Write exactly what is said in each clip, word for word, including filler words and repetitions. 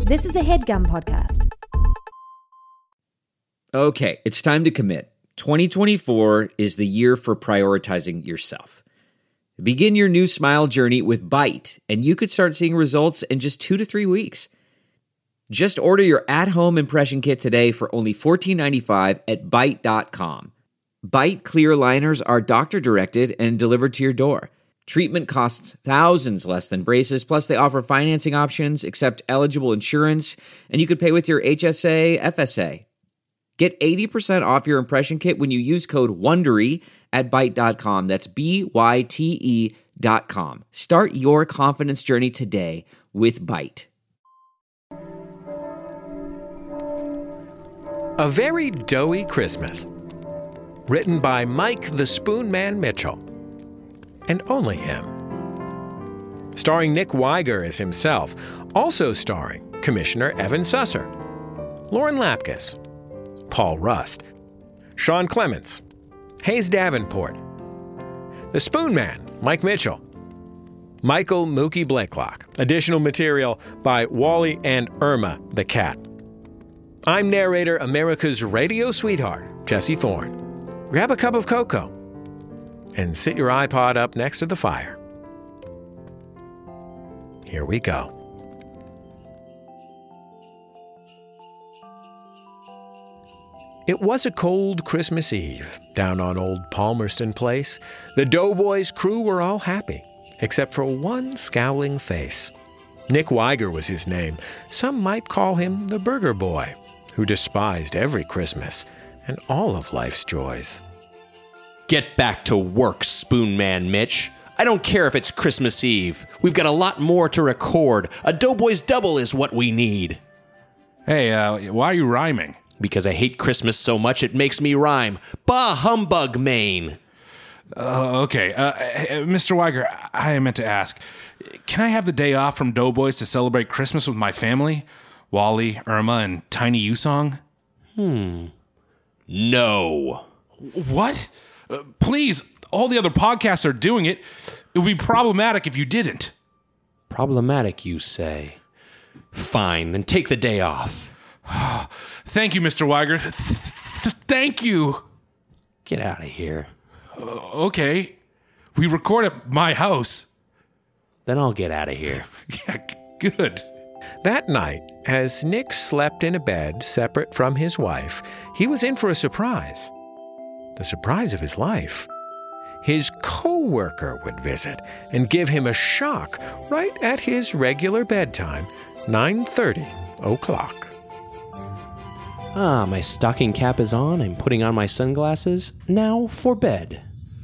This is a HeadGum podcast. Okay, it's time to commit. twenty twenty-four is the year for prioritizing yourself. Begin your new smile journey with Byte, and you could start seeing results in just two to three weeks. Just order your at-home impression kit today for only fourteen ninety-five at byte dot com. Byte clear liners are doctor-directed and delivered to your door. Treatment costs thousands less than braces, plus they offer financing options, accept eligible insurance, and you could pay with your H S A, F S A. Get eighty percent off your impression kit when you use code WONDERY at byte dot com. That's B Y T E dot com. Start your confidence journey today with Byte. A Very Doughy Christmas. Written by Mike the Spoon Man Mitchell. And only him. Starring Nick Weiger as himself. Also starring Commissioner Evan Susser, Lauren Lapkus, Paul Rust, Sean Clements, Hayes Davenport, The Spoon Man, Mike Mitchell, Michael Mookie Blakelock. Additional material by Wally and Irma the cat. I'm narrator America's radio sweetheart, Jesse Thorne. Grab a cup of cocoa and sit your iPod up next to the fire. Here we go. It was a cold Christmas Eve down on old Palmerston Place. The Doughboys crew were all happy, except for one scowling face. Nick Weiger was his name. Some might call him the Burger Boy, who despised every Christmas and all of life's joys. Get back to work, Spoon Man Mitch. I don't care if it's Christmas Eve. We've got a lot more to record. A Doughboys double is what we need. Hey, uh, why are you rhyming? Because I hate Christmas so much it makes me rhyme. Bah humbug, Maine. Uh, okay, uh, Mister Weiger, I meant to ask, can I have the day off from Doughboys to celebrate Christmas with my family? Wally, Irma, and Tiny Yusong? Hmm. No. What? Uh, please, all the other podcasts are doing it. It would be problematic if you didn't. Problematic, you say? Fine, then take the day off. Thank you, Mister Weiger. Th- th- thank you. Get out of here. Uh, okay. We record at my house. Then I'll get out of here. Yeah, g- good. That night, as Nick slept in a bed separate from his wife, he was in for a surprise. The surprise of his life. His co-worker would visit and give him a shock right at his regular bedtime, nine thirty o'clock. Ah, my stocking cap is on. I'm putting on my sunglasses. Now for bed.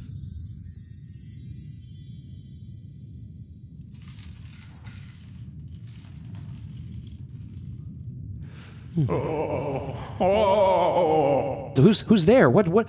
Hmm. Oh, oh. Who's who's there? What what?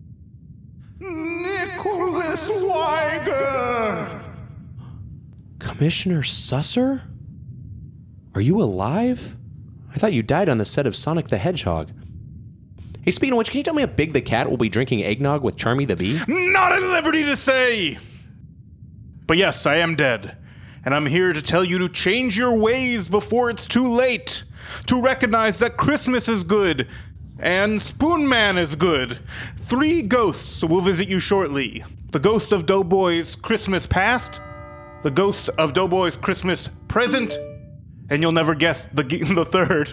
Nicholas Weiger. Commissioner Susser? Are you alive? I thought you died on the set of Sonic the Hedgehog. Hey, speaking of which, can you tell me how Big the Cat will be drinking eggnog with Charmy the Bee? Not at liberty to say! But yes, I am dead. And I'm here to tell you to change your ways before it's too late. To recognize that Christmas is good. And Spoon Man is good. Three ghosts will visit you shortly. The ghost of Doughboy's Christmas past. The ghost of Doughboy's Christmas present. And you'll never guess the the third.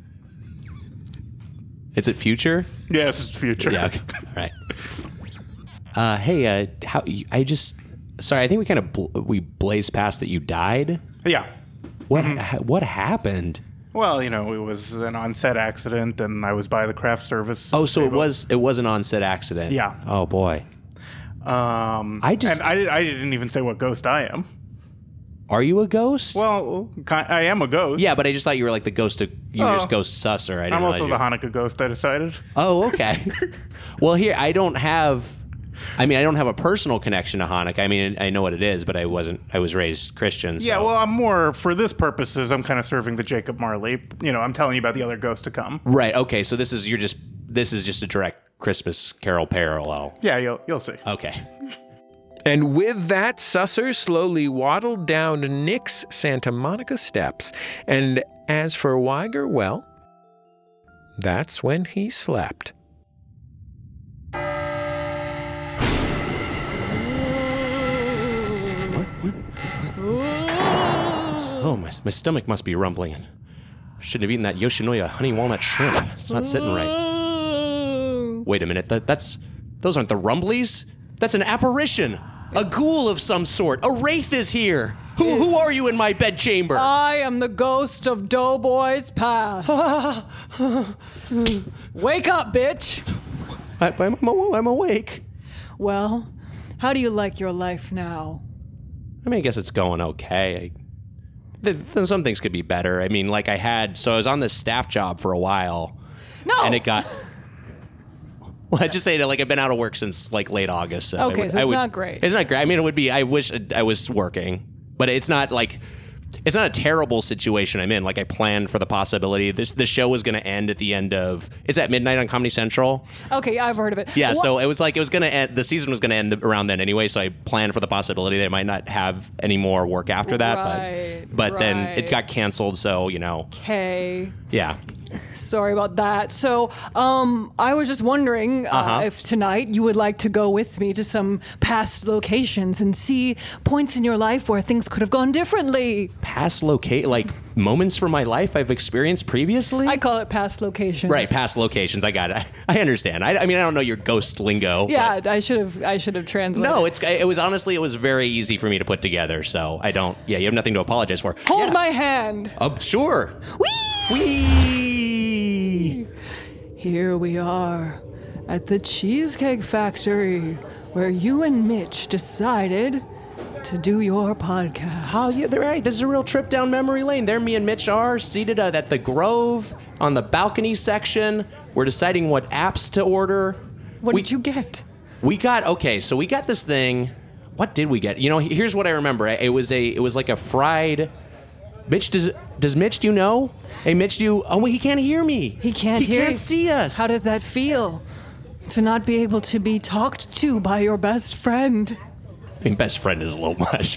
Is it future? Yes, it's future. Yeah, okay. All right. Uh, hey, uh, how, I just... Sorry, I think we kind of... Bl- we blazed past that you died. Yeah. What Mm-hmm. ha- What happened? Well, you know, it was an on-set accident, and I was by the craft service. Oh, so it table. was it was an on-set accident. Yeah. Oh, boy. Um, I just... And I, I didn't even say what ghost I am. Are you a ghost? Well, I am a ghost. Yeah, but I just thought you were like the ghost of... You were Oh. just ghost susser. I didn't I'm also the realize Hanukkah ghost, I decided. you... Oh, okay. Well, here, I don't have... I mean, I don't have a personal connection to Hanukkah. I mean, I know what it is, but I wasn't... I was raised Christian, so... Yeah, well, I'm more... For this purposes, I'm kind of serving the Jacob Marley. You know, I'm telling you about the other ghost to come. Right, okay, so this is... You're just... This is just a direct Christmas Carol parallel. Yeah, you'll, you'll see. Okay. And with that, Susser slowly waddled down Nick's Santa Monica steps. And as for Weiger, well, that's when he slept. What? What? Oh, my, my stomach must be rumbling. Shouldn't have eaten that Yoshinoya honey walnut shrimp. It's not sitting right. Wait a minute. That, that's those aren't the rumblies. That's an apparition. A ghoul of some sort. A wraith is here. Who who are you in my bedchamber? I am the ghost of Doughboy's past. Wake up, bitch. I, I'm, I'm awake. Well, how do you like your life now? I mean, I guess it's going okay. I, th- th- some things could be better. I mean, like I had, so I was on this staff job for a while. No. And it got... Well, I just say that, like, I've been out of work since, like, late August. So Okay, I would, so I it's would- not great. It's not great. I mean, it would be, I wish I was working. But it's not, like, it's not a terrible situation I'm in. Like, I planned for the possibility. This the show was going to end at the end of, it's at midnight on Comedy Central. Okay, I've heard of it. Yeah, Wha- so it was like, it was going to end, the season was going to end around then anyway, so I planned for the possibility that I might not have any more work after that. Right, but but then it right. got canceled, so, you know, Okay. yeah. Sorry about that. So, um, I was just wondering uh, Uh-huh. if tonight you would like to go with me to some past locations and see points in your life where things could have gone differently. Past locate, like, moments from my life I've experienced previously? I call it past locations. Right, past locations. I got it. I, I understand. I, I mean, I don't know your ghost lingo. Yeah, but- I should have. I should have translated. No, it's it was honestly it was very easy for me to put together. So I don't. Yeah, you have nothing to apologize for. Hold yeah. my hand. Uh, sure. Whee! Whee! Here we are at the Cheesecake Factory, where you and Mitch decided to do your podcast. Oh, yeah, they're right. This is a real trip down memory lane. There, me and Mitch are seated uh, at the Grove on the balcony section. We're deciding what apps to order. What we, did you get? We got okay. So we got this thing. What did we get? You know, here's what I remember. It was a. It was like a fried. Mitch, does does Mitch? Do you know? Hey, Mitch, do you? Oh, well, he can't hear me. He can't He hear can't you. see us. How does that feel? To not be able to be talked to by your best friend. I mean, best friend is a little much.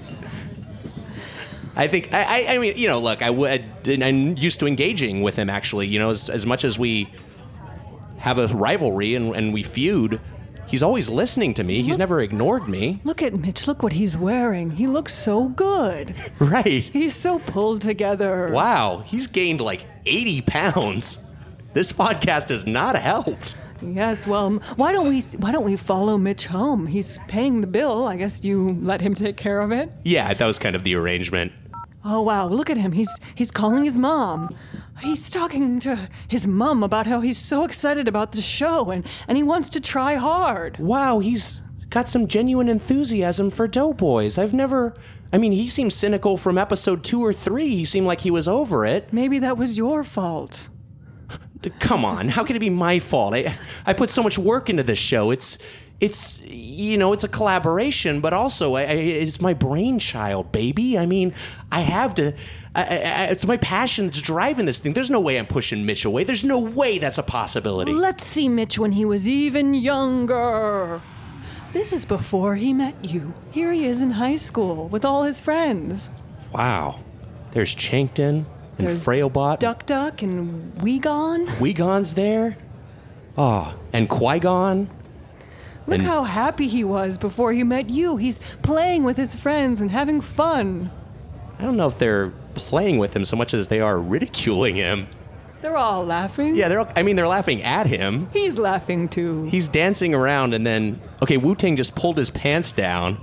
I think, I, I, I mean, you know, look, I would, I'm used to engaging with him, actually. You know, as, as much as we have a rivalry and, and we feud, he's always listening to me. He's Look- never ignored me. Look at Mitch. Look what he's wearing. He looks so good. Right. He's so pulled together. Wow, he's gained like eighty pounds. This podcast has not helped. Yes, well, m- why don't we why don't we follow Mitch home? He's paying the bill. I guess you let him take care of it. Yeah, that was kind of the arrangement. Oh wow, look at him. He's he's calling his mom. He's talking to his mom about how he's so excited about the show and, and he wants to try hard. Wow, he's got some genuine enthusiasm for Doughboys. I've never... I mean, he seemed cynical from episode two or three. He seemed like he was over it. Maybe that was your fault. Come on, how can it be my fault? I I put so much work into this show. It's it's you know it's a collaboration, but also I, I, it's my brainchild, baby. I mean, I have to. I, I, it's my passion that's driving this thing. There's no way I'm pushing Mitch away. There's no way that's a possibility. Let's see Mitch when he was even younger. This is before he met you. Here he is in high school with all his friends. Wow, there's Chankton and There's Frailbot. Duck Duck and Weegon. Weegon's there. Oh, and Qui-Gon. Look And- how happy he was before he met you. He's playing with his friends and having fun. I don't know if they're playing with him so much as they are ridiculing him. They're all laughing. Yeah, they're. I mean, they're laughing at him. He's laughing too. He's dancing around, and then okay, Wu-Tang just pulled his pants down.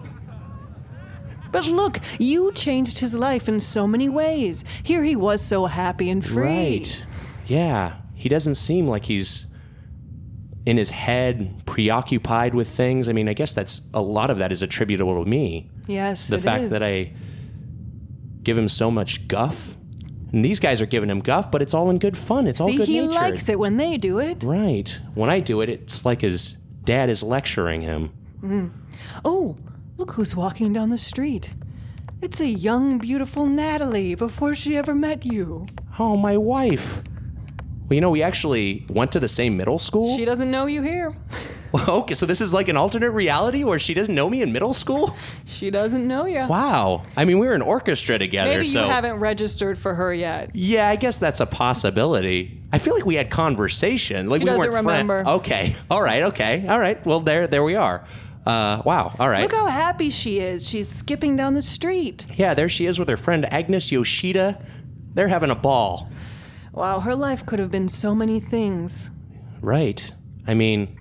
But look, you changed his life in so many ways. Here he was so happy and free. Right. Yeah. He doesn't seem like he's in his head, preoccupied with things. I mean, I guess that's a lot of that is attributable to me. Yes, The it fact is. that I give him so much guff. And these guys are giving him guff, but it's all in good fun. It's all See, good he natured. likes it when they do it. Right. When I do it, it's like his dad is lecturing him. Oh, look who's walking down the street. It's a young, beautiful Natalie before she ever met you. Oh, my wife. Well, you know, we actually went to the same middle school. She doesn't know you here. Okay, so this is like an alternate reality where she doesn't know me in middle school? She doesn't know you. Wow. I mean, we were in orchestra together, Maybe so... you haven't registered for her yet. Yeah, I guess that's a possibility. I feel like we had conversation. Like She we doesn't weren't friend- remember. Okay. All right, okay. All right. Well, there there we are. Uh, wow. All right. Look how happy she is. She's skipping down the street. Yeah, there she is with her friend Agnes Yoshida. They're having a ball. Wow, her life could have been so many things. Right. I mean,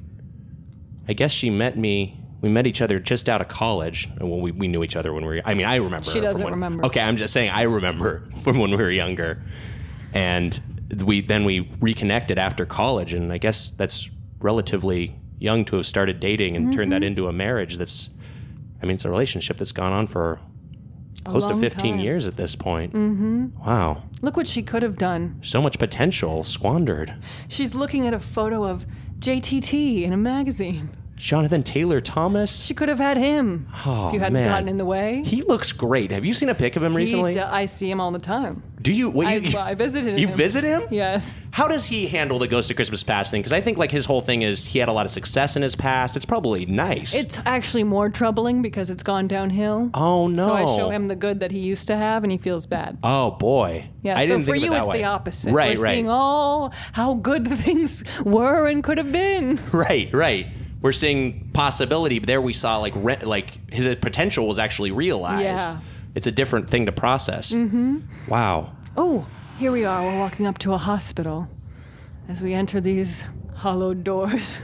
I guess she met me. We met each other just out of college. Well, we, we knew each other when we were... I mean, I remember She her from doesn't when- remember. Okay, I'm just saying I remember from when we were younger. And we then we reconnected after college, and I guess that's relatively young to have started dating and Mm-hmm. turned that into a marriage that's... I mean, it's a relationship that's gone on for close to long fifteen time. years at this point. Mm-hmm. Wow. Look what she could have done. So much potential squandered. She's looking at a photo of J T T in a magazine. Jonathan Taylor Thomas. She could have had him Oh, if you hadn't man. gotten in the way. He looks great. Have you seen a pic of him recently? He d- I see him all the time. Do you? Wait, I, you, well, I visited You him. visit him? Yes. How does he handle the Ghost of Christmas Past thing? Because I think like his whole thing is he had a lot of success in his past. It's probably nice. It's actually more troubling because it's gone downhill. Oh no. So I show him the good that he used to have, and he feels bad. Oh boy. Yeah. I so didn't for think of it you, that it's way. the opposite. Right. We're right. seeing all how good things were and could have been. Right. Right. We're seeing possibility, but there we saw like re- like his potential was actually realized. Yeah. It's a different thing to process. Mm-hmm. Wow. Oh, here we are. We're walking up to a hospital. As we enter these hollowed doors,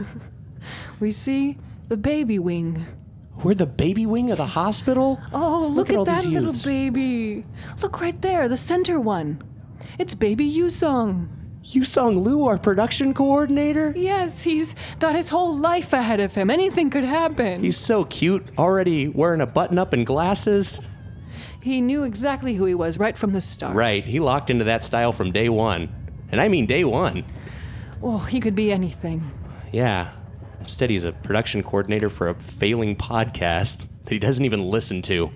we see the baby wing. We're the baby wing of the hospital? Oh, look, at all at that these little youths. baby. Look right there, the center one. It's baby Yusong. Yusong Liu, our production coordinator? Yes, he's got his whole life ahead of him. Anything could happen. He's so cute, already wearing a button-up and glasses. He knew exactly who he was right from the start. Right, he locked into that style from day one. And I mean day one. Oh, he could be anything. Yeah. Instead, he's a production coordinator for a failing podcast that he doesn't even listen to.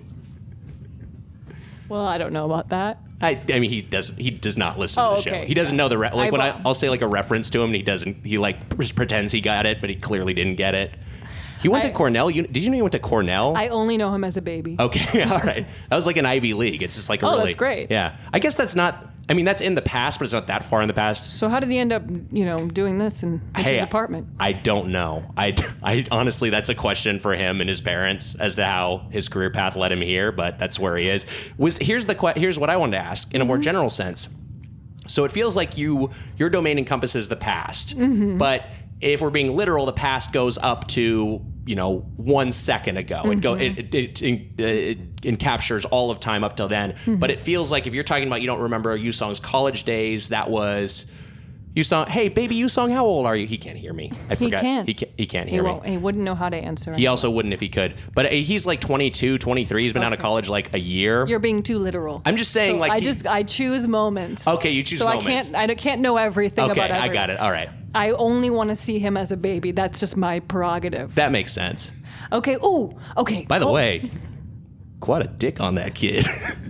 Well, I don't know about that. I, I mean, he doesn't. He does not listen Oh, to the okay. show. He doesn't know the re- like I when I, will. I'll say like a reference to him, and he doesn't. He like pre- pretends he got it, but he clearly didn't get it. He went I- to Cornell. You, did you know he went to Cornell? I only know him as a baby. Okay, all right. That was like an Ivy League. It's just like a Oh, really, that's great. Yeah, I guess that's not. I mean, that's in the past, but it's not that far in the past. So how did he end up, you know, doing this in Mitch's Hey, apartment? I don't know. I, I honestly, that's a question for him and his parents as to how his career path led him here. But that's where he is. Was here's the que- here's what I wanted to ask in a more general sense. So it feels like you your domain encompasses the past, but if we're being literal, the past goes up to you know one second ago. It go it it, it, it, it captures all of time up till then. But it feels like if you're talking about you don't remember Yusong's college days, that was. Yusong, hey baby Yusong, how old are you? He can't hear me. I He forgot. can't. He can't, he can't He hear won't, me. and he wouldn't know how to answer. He also wouldn't if he could. But he's like twenty-two, twenty-three. He's been out of college like a year. You're being too literal. I'm just saying, So like, I he- just I choose moments. Okay, you choose so moments. I can't I don't- can't know everything Okay, about I everyone. got it. All right. I only want to see him as a baby. That's just my prerogative. That makes sense. Okay. Ooh. Okay. By the Hold- way, quite a dick on that kid.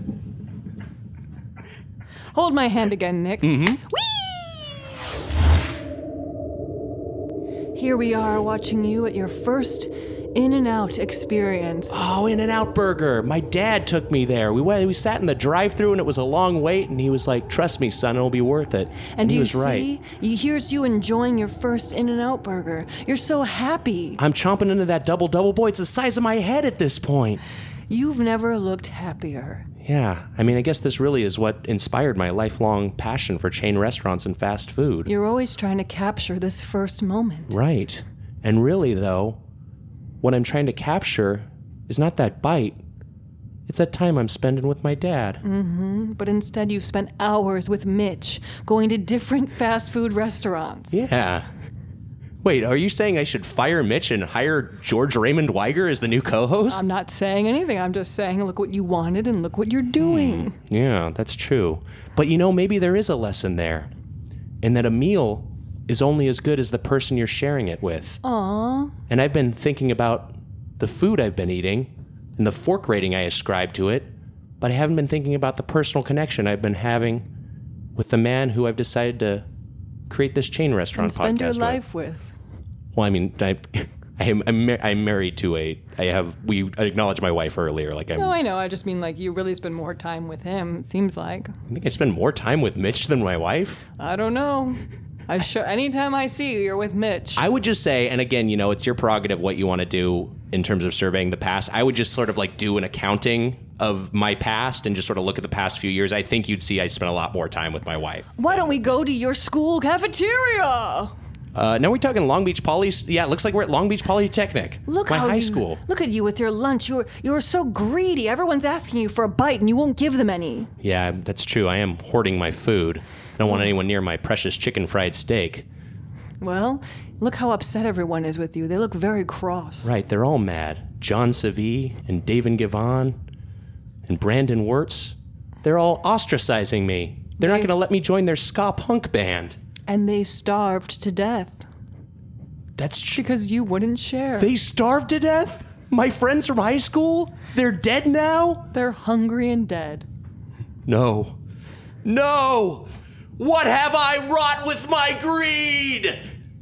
hold my hand again, Nick. Mm-hmm. Whee! Here we are watching you at your first In-N-Out experience. Oh, In-N-Out Burger. My dad took me there. We went. We sat in the drive-thru, and it was a long wait. And he was like, "Trust me, son, it'll be worth it." And do he you was see? right. You, here's you enjoying your first In-N-Out burger. You're so happy. I'm chomping into that double double. Boy, it's the size of my head at this point. You've never looked happier. Yeah, I mean, I guess this really is what inspired my lifelong passion for chain restaurants and fast food. You're always trying to capture this first moment. Right. And really, though, what I'm trying to capture is not that bite. It's that time I'm spending with my dad. But instead, you've spent hours with Mitch, going to different fast food restaurants. Yeah. Wait, are you saying I should fire Mitch and hire George Raymond Weiger as the new co-host? I'm not saying anything. I'm just saying, look what you wanted and look what you're doing. Yeah, that's true. But you know, maybe there is a lesson there. In that a meal is only as good as the person you're sharing it with. Aww. And I've been thinking about the food I've been eating and the fork rating I ascribe to it, but I haven't been thinking about the personal connection I've been having with the man who I've decided to create this chain restaurant And spend podcast your with. life with. Well, I mean, I, I am I'm, mar- I'm married to a. I have we acknowledged my wife earlier. Like I'm. No, I know. I just mean like you really spend more time with him. It seems like. I think I spend more time with Mitch than my wife. I don't know. I sure. Anytime I see you, you're with Mitch. I would just say, and again, you know, it's your prerogative what you want to do in terms of surveying the past. I would just sort of like do an accounting of my past and just sort of look at the past few years. I think you'd see I spent a lot more time with my wife. Why don't we go to your school cafeteria? Uh, now we're talking Long Beach Poly. Yeah, it looks like we're at Long Beach Polytechnic. Look my how high you, school. Look at you with your lunch. You're you're so greedy. Everyone's asking you for a bite, and you won't give them any. Yeah, that's true. I am hoarding my food. I don't want anyone near my precious chicken fried steak. Well, look how upset everyone is with you. They look very cross. Right, they're all mad. John Savie and David Gavon and Brandon Wirtz. They're all ostracizing me. They're They- not going to let me join their ska punk band. And they starved to death That's true. because you wouldn't share. They starved to death? My friends from high school? They're dead now? They're hungry and dead. No. No! What have I wrought with my greed?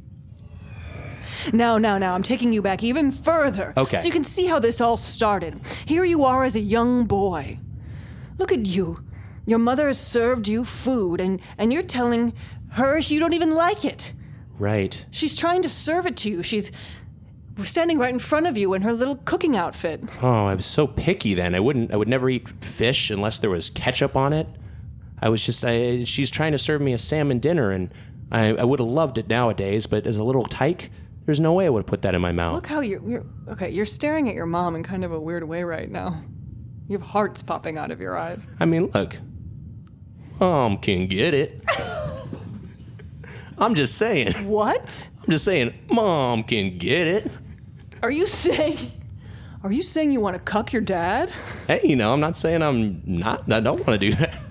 Now, now, now, I'm taking you back even further. Okay. So you can see how this all started. Here you are as a young boy. Look at you. Your mother has served you food, and, and you're telling her you don't even like it. Right. She's trying to serve it to you. She's standing right in front of you in her little cooking outfit. Oh, I was so picky then. I wouldn't I would never eat fish unless there was ketchup on it. I was just I, she's trying to serve me a salmon dinner, and I, I would have loved it nowadays, but as a little tyke, there's no way I would have put that in my mouth. Look how you're, you're... Okay, you're staring at your mom in kind of a weird way right now. You have hearts popping out of your eyes. I mean, look. Mom can get it. I'm just saying. What? I'm just saying, Mom can get it. Are you saying... Are you saying you want to cuck your dad? Hey, you know, I'm not saying I'm not. I don't want to do that.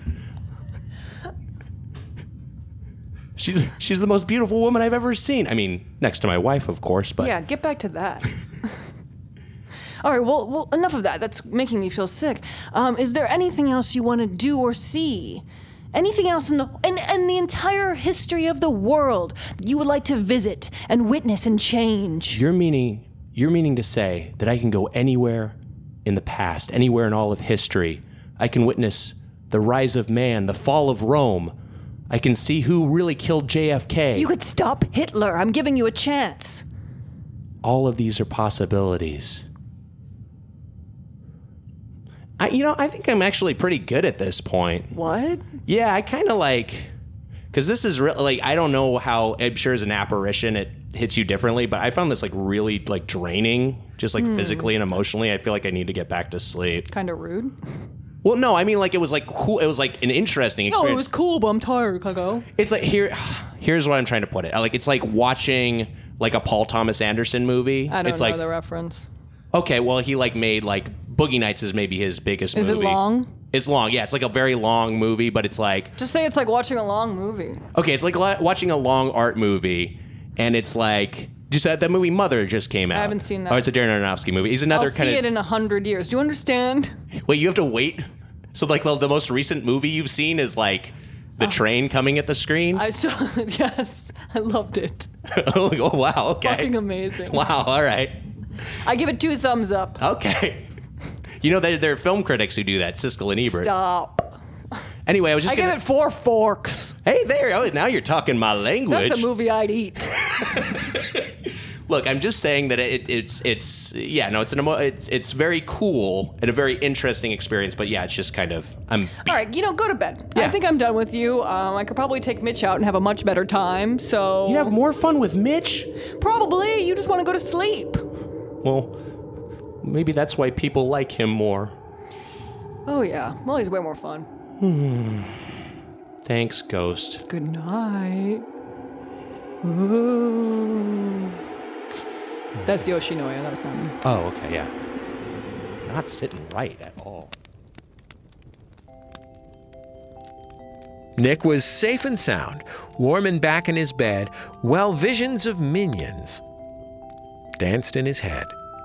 She's she's the most beautiful woman I've ever seen. I mean, next to my wife, of course, but Yeah, get back to that. All right, well, well, enough of that. That's making me feel sick. Um, is there anything else you want to do or see? Anything else in the in, in the entire history of the world that you would like to visit and witness and change? You're meaning you're meaning to say that I can go anywhere in the past, anywhere in all of history. I can witness the rise of man, the fall of Rome. I can see who really killed J F K. You could stop Hitler. I'm giving you a chance. All of these are possibilities. I, you know, I think I'm actually pretty good at this point. What? Yeah, I kind of like, because this is really, like, I don't know how, I'm sure as an apparition it hits you differently, but I found this, like, really, like, draining, just, like, physically and emotionally. I feel like I need to get back to sleep. Kind of rude. Well, no, I mean, like, it was, like, cool. It was, like, an interesting No, experience. it was cool, but I'm tired, Coco. It's like, here, here's what I'm trying to put it. Like, it's like watching, like, a Paul Thomas Anderson movie. I don't it's know like, the reference. okay, well, he, like, made, like, Boogie Nights is maybe his biggest Is movie. it long? It's long, yeah. It's, like, a very long movie, but it's, like, Just say it's like watching a long movie. okay, it's like li- watching a long art movie, and it's, like, just that, that movie Mother just came out. haven't seen that. Oh, it's a Darren Aronofsky movie. He's another I'll kind see of... it in a hundred years. Do you understand? Wait, you have to wait? So, like, the, the most recent movie you've seen is, like, the train coming at the screen? I saw it, yes. I loved it. oh, oh, wow, okay. Fucking amazing. Wow, all right. I give it two thumbs up. Okay. You know, there, there are film critics who do that, Siskel and Ebert. Stop. Anyway, I was just I gonna... give it four forks. Hey, there. Oh, now you're talking my language. That's a movie I'd eat. Look, I'm just saying that it, it's, it's, yeah, no, it's an, emo- it's, it's very cool and a very interesting experience, but yeah, it's just kind of, I'm... All right, you know, go to bed. Yeah. I think I'm done with you. Um, I could probably take Mitch out and have a much better time, so... You have more fun with Mitch? Probably. You just want to go to sleep. Well, maybe that's why people like him more. Oh, yeah. Well, he's way more fun. Thanks, Ghost. Good night. Ooh. That's Yoshinoya. That's not me. Oh, okay, yeah. Not sitting right at all. Nick was safe and sound, warm and back in his bed, while visions of minions danced in his head.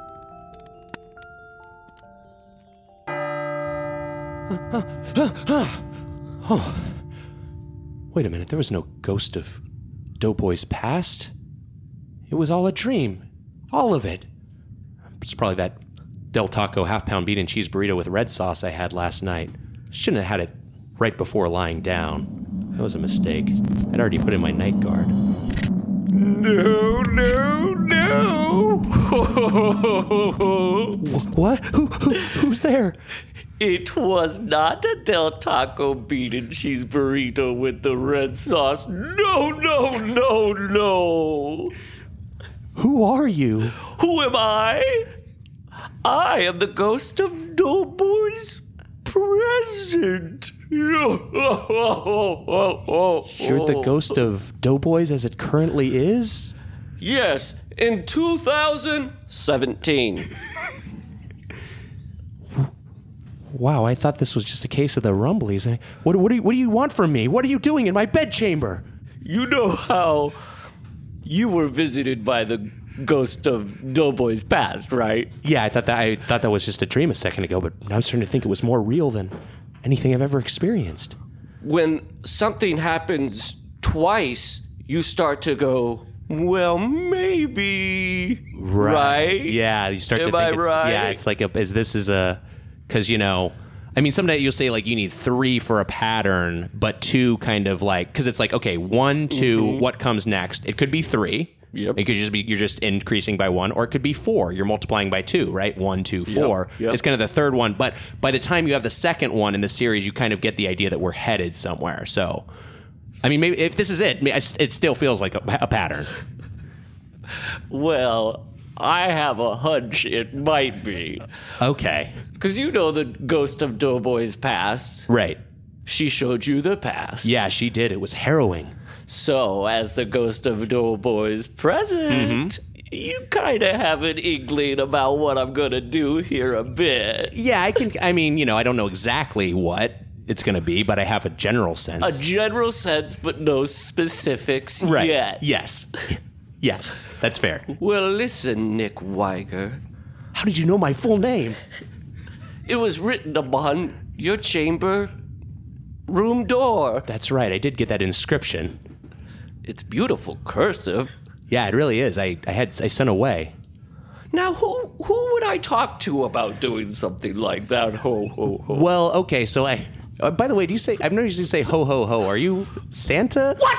Oh. Wait a minute, there was no ghost of Doughboy's past? It was all a dream. All of it. It's probably that Del Taco half-pound bean and cheese burrito with red sauce I had last night. Shouldn't have had it right before lying down. That was a mistake. I'd already put in my night guard. No, no, no! What? Who, who? Who's there? It was not a Del Taco bean and cheese burrito with the red sauce. No, no, no, no! Who are you? Who am I? I am the ghost of Doughboy's present. You're the ghost of Doughboys as it currently is? Yes, in two thousand seventeen. Wow, I thought this was just a case of the Rumblies. I- What, what, do you, what do you want from me? What are you doing in my bedchamber? You know how you were visited by the ghost of Doughboy's past, right? Yeah, I thought that I thought that was just a dream a second ago, but now I'm starting to think it was more real than anything I've ever experienced. When something happens twice, you start to go, well, maybe, right? Yeah, you start Am to think I it's, right? yeah, it's like a, is this is a, because, you know, I mean, someday you'll say, like, you need three for a pattern, but two kind of like, because it's like, okay, one, two, Mm-hmm. what comes next? It could be three. Yep. It could just be, you're just increasing by one, or it could be four. You're multiplying by two, right? One, two, four. Yep. It's kind of the third one. But by the time you have the second one in the series, you kind of get the idea that we're headed somewhere. So, I mean, maybe if this is it, it still feels like a, a pattern. Well, I have a hunch it might be. Okay. Because you know the ghost of Doughboy's past. Right. She showed you the past. Yeah, she did. It was harrowing. So, as the ghost of Doughboy's present, you kind of have an inkling about what I'm going to do here a bit. Yeah, I can. I mean, you know, I don't know exactly what it's going to be, but I have a general sense. A general sense, but no specifics right. yet. Yes. Yeah, that's fair. Well, listen, Nick Weiger. How did you know my full name? It was written upon your chamber room door. That's right. I did get that inscription. It's beautiful cursive. Yeah, it really is. I, I had I sent away. Now, who who would I talk to about doing something like that? Ho, ho, ho. Well, okay, so I... Uh, by the way, do you say... I've never usually say ho, ho, ho. Are you Santa? What?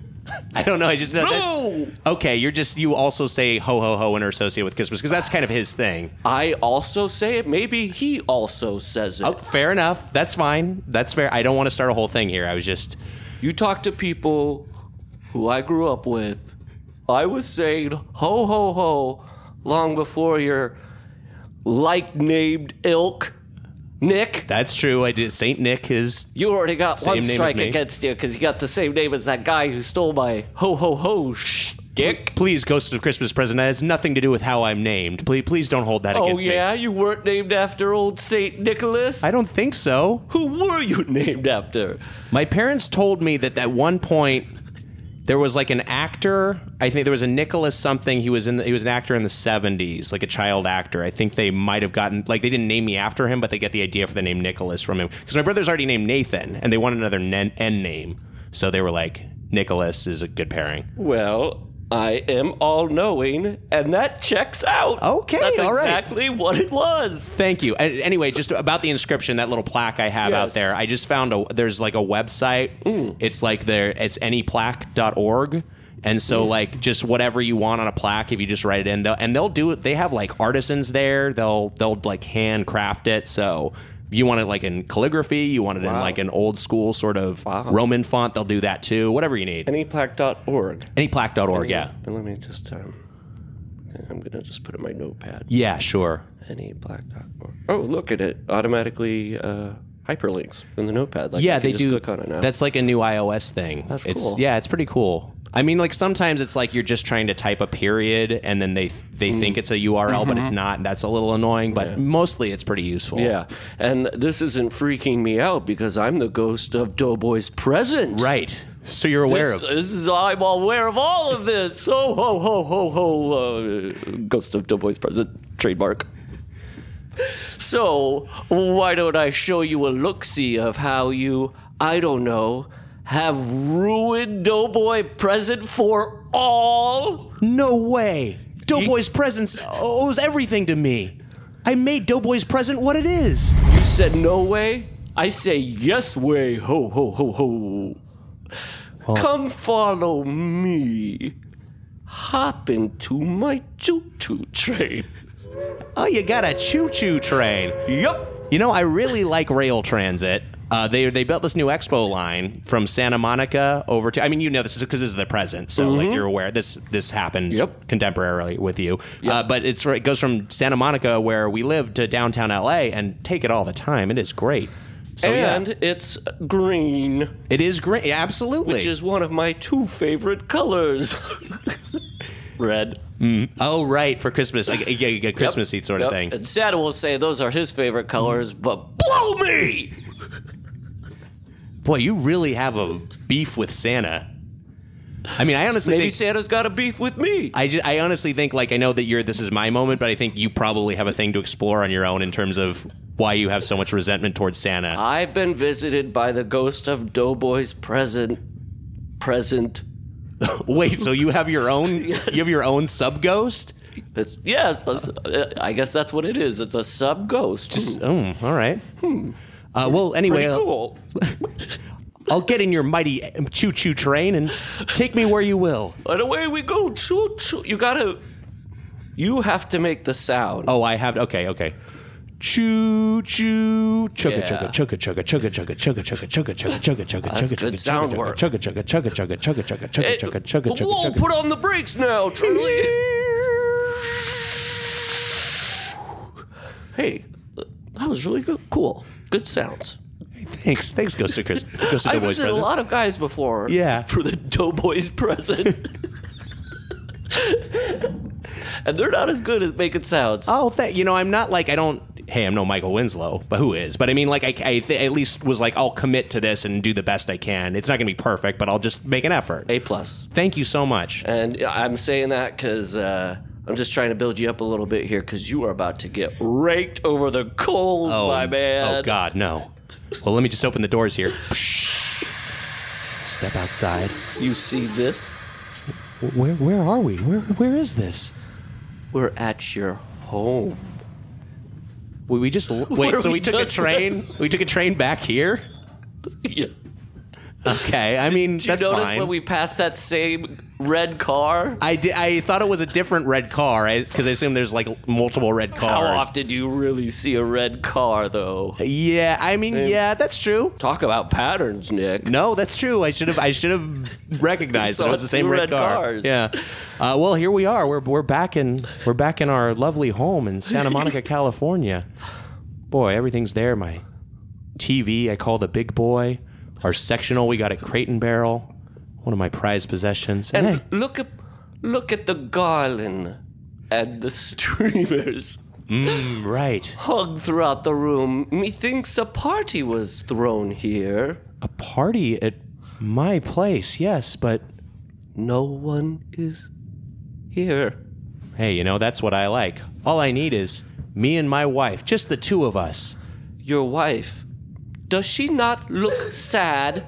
I don't know. I just... No! Okay, you're just... You also say ho, ho, ho and are associated with Christmas, because that's kind of his thing. I also say it. Maybe he also says it. Oh, fair enough. That's fine. That's fair. I don't want to start a whole thing here. I was just... You talk to people who I grew up with. I was saying ho, ho, ho long before your like-named ilk, Nick. That's true. I did. Saint Nick is... You already got Same one name as strike me. against you because you got the same name as that guy who stole my ho, ho, ho shtick. Please, Ghost of Christmas Present. That has nothing to do with how I'm named. Please, please don't hold that Oh, against me. yeah? You weren't named after old Saint Nicholas? I don't think so. Who were you named after? My parents told me that at one point there was like an actor. I think there was a Nicholas something. He was in. The, he was an actor in the seventies, like a child actor. I think they might have gotten like they didn't name me after him, but they get the idea for the name Nicholas from him because my brother's already named Nathan, and they wanted another N, N name, so they were like Nicholas is a good pairing. Well, I am all-knowing, and that checks out. Okay, That's all right. exactly what it was. Thank you. And anyway, just about the inscription, that little plaque I have Yes. out there. I just found a there's like a website. It's like there it's any plaque dot org. And so like just whatever you want on a plaque, if you just write it in, they'll, and they'll do it. They have like artisans there. They'll they'll like handcraft it. So if you want it like in calligraphy, you want it in like an old school sort of Roman font, they'll do that too. Whatever you need. any plaque dot org. any plaque dot org, yeah. And let me just, um, I'm going to just put it in my notepad. Yeah, sure. any plaque dot org. Oh, look at it. Automatically uh, hyperlinks in the notepad. Like Yeah, I can they just do. click on it now. That's like a new iOS thing. That's it's, cool. Yeah, it's pretty cool. I mean, like sometimes it's like you're just trying to type a period and then they they think it's a U R L, but it's not. And that's a little annoying, but mostly it's pretty useful. Yeah, and this isn't freaking me out because I'm the ghost of Doughboy's present. Right. So you're aware This, of this is I'm aware of all of this. Ho ho ho ho ho! Uh, ghost of Doughboy's present trademark. So why don't I show you a look-see of how you, I don't know, have ruined Doughboy present for all? No way. Doughboy's presence owes everything to me. I made Doughboy's present what it is. You said no way? I say yes way. Ho, ho, ho, ho. Oh. Come follow me. Hop into my choo-choo train. Oh, you got a choo-choo train. Yup. You know, I really like rail transit. Uh, they they built this new expo line from Santa Monica over to. I mean, you know this is because this is the present, so like you're aware this this happened Yep. contemporarily with you. Yep. Uh, but it's it goes from Santa Monica where we live to downtown L A and take it all the time. It is great. So and yeah, it's green, it is great. Yeah, absolutely. which is one of my two favorite colors. Red. oh right for Christmas, like a, a, a Christmassy Yep. sort of Yep. thing. And Santa will say those are his favorite colors, but blow me. Boy, you really have a beef with Santa. I mean, I honestly Maybe think Santa's got a beef with me. I, just, I honestly think, like, I know that you're, this is my moment, but I think you probably have a thing to explore on your own in terms of why you have so much resentment towards Santa. I've been visited by the ghost of Doughboy's present. Present. Wait, so you have your own, Yes. you have your own sub-ghost? It's, yes, that's, uh, I guess that's what it is. It's a sub ghost. Oh, all right. Uh, well, anyway, Pretty I'll, cool. I'll get in your mighty choo-choo train and take me where you will. And away we go. Choo choo. You gotta. You have to make the sound. Oh, I have, okay, okay. Choo choo chugga Yeah. chugga chugga chugga chugga chugga chugga chugga chugga chugga chugga chugga That's chugga good chugga sound chugga work. chugga chugga chugga chugga chugga chugga chugga Hey, chugga chugga chugga whoa, chugga. put on the brakes now, Charlie. Hey, that was really good. Cool. Good sounds. Thanks, thanks, Ghost of Chris, Ghost of I've Doughboy's visited a present. lot of guys before. Yeah. For the Doughboys present. And they're not as good as making sounds. Oh, th- you know, I'm not like I don't. Hey, I'm no Michael Winslow, but who is? But I mean, like I, I th- at least was like I'll commit to this and do the best I can. It's not gonna be perfect, but I'll just make an effort. A plus. Thank you so much. And I'm saying that because uh, I'm just trying to build you up a little bit here because you are about to get raked over the coals, my man. Oh God, no. Well, let me just open the doors here. Step outside. You see this? Where where are we? Where where is this? We're at your home. We, we just wait. Where So we we took just a train. We took a train back here. Yeah. Okay, I mean Did you that's notice fine. when we passed that same red car? I did. I thought it was a different red car because I, I assume there's like multiple red cars. How often do you really see a red car, though? Yeah, I mean, yeah, that's true. Talk about patterns, Nick. No, that's true. I should have. I should have recognized Saw that it was the same two red, red car. cars. Yeah. Uh, well, here we are. We're we're back in we're back in our lovely home in Santa Monica, California. Boy, everything's there. My T V, I call the big boy. Our sectional, we got at Crate and Barrel, one of my prized possessions. And hey, look at look at the garland and the streamers mm, right, hung throughout the room. Methinks a party was thrown here. a party at my place. Yes, but No one is here. hey, you know that's what I like. All I need is me and my wife, just the two of us. Your wife, does she not look sad?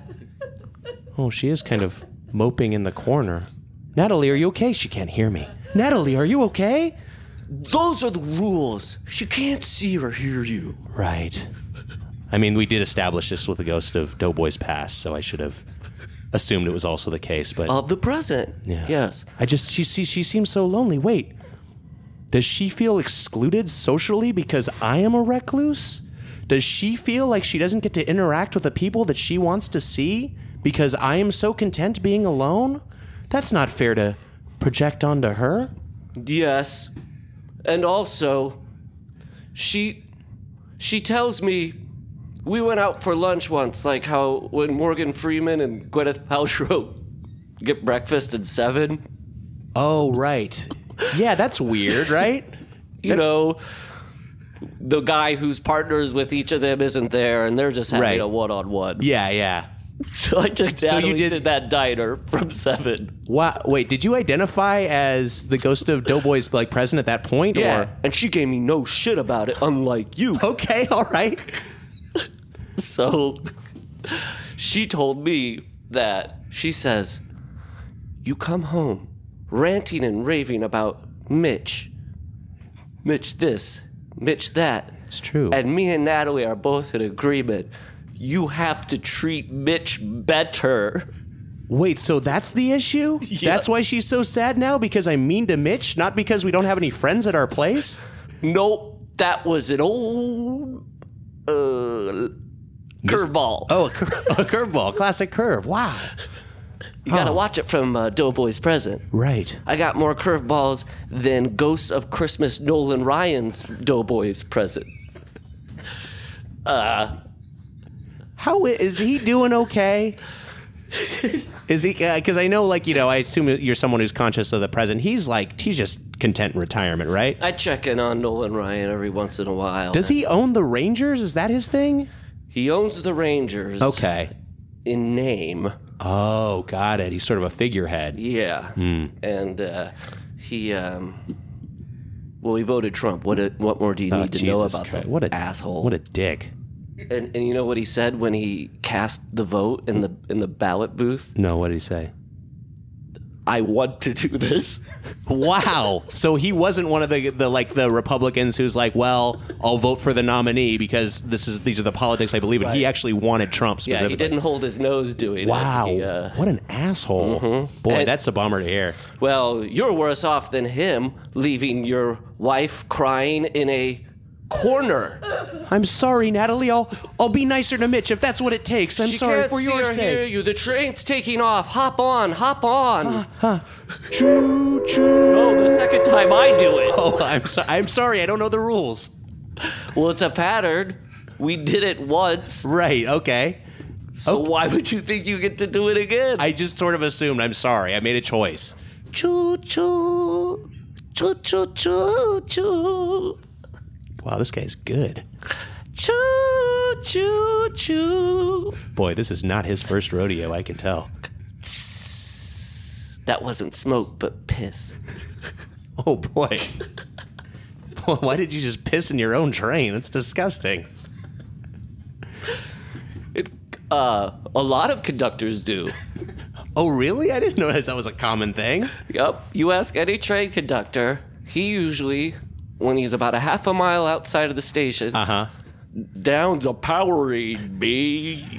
Oh, she is kind of moping in the corner. Natalie, are you okay? She can't hear me. Natalie, are you okay? Those are the rules. She can't see or hear you. Right. I mean, we did establish this with the ghost of Doughboy's past, so I should have assumed it was also the case, but Of the present. yeah. Yes. I just she she she seems so lonely. Wait. Does she feel excluded socially because I am a recluse? Does she feel like she doesn't get to interact with the people that she wants to see because I am so content being alone? That's not fair to project onto her. Yes. And also, she she tells me we went out for lunch once, like how when Morgan Freeman and Gwyneth Paltrow get breakfast at seven. Oh, right. Yeah, that's weird, right? You know, the guy who's partners with each of them isn't there, and they're just having Right. a one-on-one. Yeah, yeah. So I took So you Natalie did- to that diner from seven. Wow. Wait, did you identify as the ghost of Doughboy's like present at that point? Yeah, Or? and she gave me no shit about it, unlike you. Okay, all right. So she told me that she says, you come home ranting and raving about Mitch. Mitch this, Mitch that. It's true. And me and Natalie are both in agreement. You have to treat Mitch better. Wait, so that's the issue? Yeah. That's why she's so sad now? Because I'm mean to Mitch? Not because we don't have any friends at our place? Nope, that was an old uh, curveball. Oh, a, cur- a curveball. Classic curve. Wow. You gotta watch it from uh, Doughboy's Present. Right. I got more curveballs than Ghosts of Christmas Nolan Ryan's Doughboy's Present. Uh, How i- is he doing okay? Is he, because I know, like, you know, I assume you're someone who's conscious of the present. He's like, he's just content in retirement, right? I check in on Nolan Ryan every once in a while. Does he own the Rangers? Is that his thing? He owns the Rangers. Okay. In name. Oh, got it. He's sort of a figurehead. Yeah. And uh, he, um, well, he voted Trump. What a, what more do you Oh, need to know Jesus about Christ. that What a asshole? What a dick. And, and you know what he said when he cast the vote in the in the ballot booth? No, what did he say? I want to do this. Wow. So he wasn't one of the, the like the Republicans who's like, well, I'll vote for the nominee because this is these are the politics I believe in. He Right. actually wanted Trump Yeah, specifically. he didn't hold his nose doing Wow. it. He, uh, What an asshole. Boy, And- that's a bummer to hear. well, you're worse off than him, leaving your wife crying in a corner. I'm sorry, Natalie. I'll I'll be nicer to Mitch if that's what it takes. I'm she sorry can't for see your or hear sake. you. The train's taking off. Hop on, hop on. Choo choo. Oh, the second time I do it. Oh, I'm so- I'm sorry. I don't know the rules. Well, it's a pattern. We did it once. Right. Okay. So why would you think you get to do it again? I just sort of assumed. I'm sorry. I made a choice. Choo choo. Choo choo choo choo. Wow, this guy's good. Choo choo choo. Boy, this is not his first rodeo. I can tell. That wasn't smoke, but piss. Oh boy. Boy, why did you just piss in your own train? That's disgusting. It, uh, a lot of conductors do. Oh really? I didn't notice that was a common thing. Yep. You ask any train conductor, he usually, when he's about a half a mile outside of the station, Uh huh. downs a Powerade, me.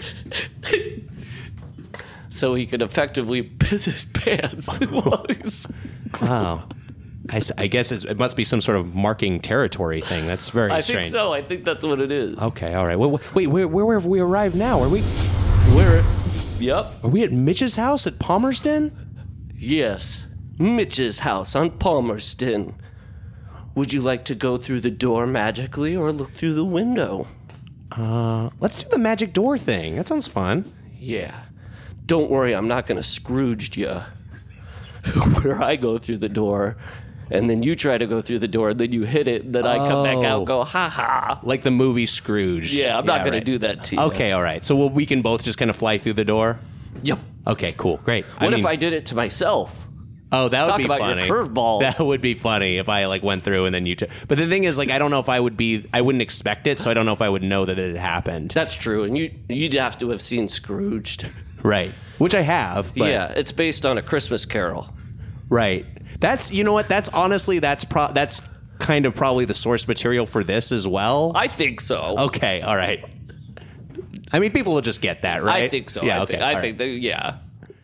So he could effectively piss his pants while he's... Wow. I, s- I guess it's, it must be some sort of marking territory thing. That's very I strange. think so. I think that's what it is. Okay, all right. Well, wait, where, where, where have we arrived now? Are we Where? Yep. are we at Mitch's house at Palmerston? Yes. Mitch's house on Palmerston. Would you like to go through the door magically or look through the window? Uh, let's do the magic door thing. That sounds fun. Yeah. Don't worry, I'm not going to Scrooge you. Where I go through the door, and then you try to go through the door, and then you hit it, then I come back out and go, ha ha. Like the movie Scrooge. Yeah, I'm not going right. to do that to you. Okay, all right. So we'll, we can both just kind of fly through the door? Yep. Okay, cool. Great. What if mean- I did it to myself? Oh, that would Talk be about funny. your curveballs. That would be funny if I like went through and then you took. But the thing is, like, I don't know if I would be. I wouldn't expect it, so I don't know if I would know that it had happened. That's true, and you, you'd have to have seen Scrooged. Right. Which I have. But, Yeah, it's based on A Christmas Carol. Right. That's you know what. That's honestly that's pro. That's kind of probably the source material for this as well. I think so. Okay. All right. I mean, people will just get that, right? I think so. Yeah. I okay. think, I all think that, yeah.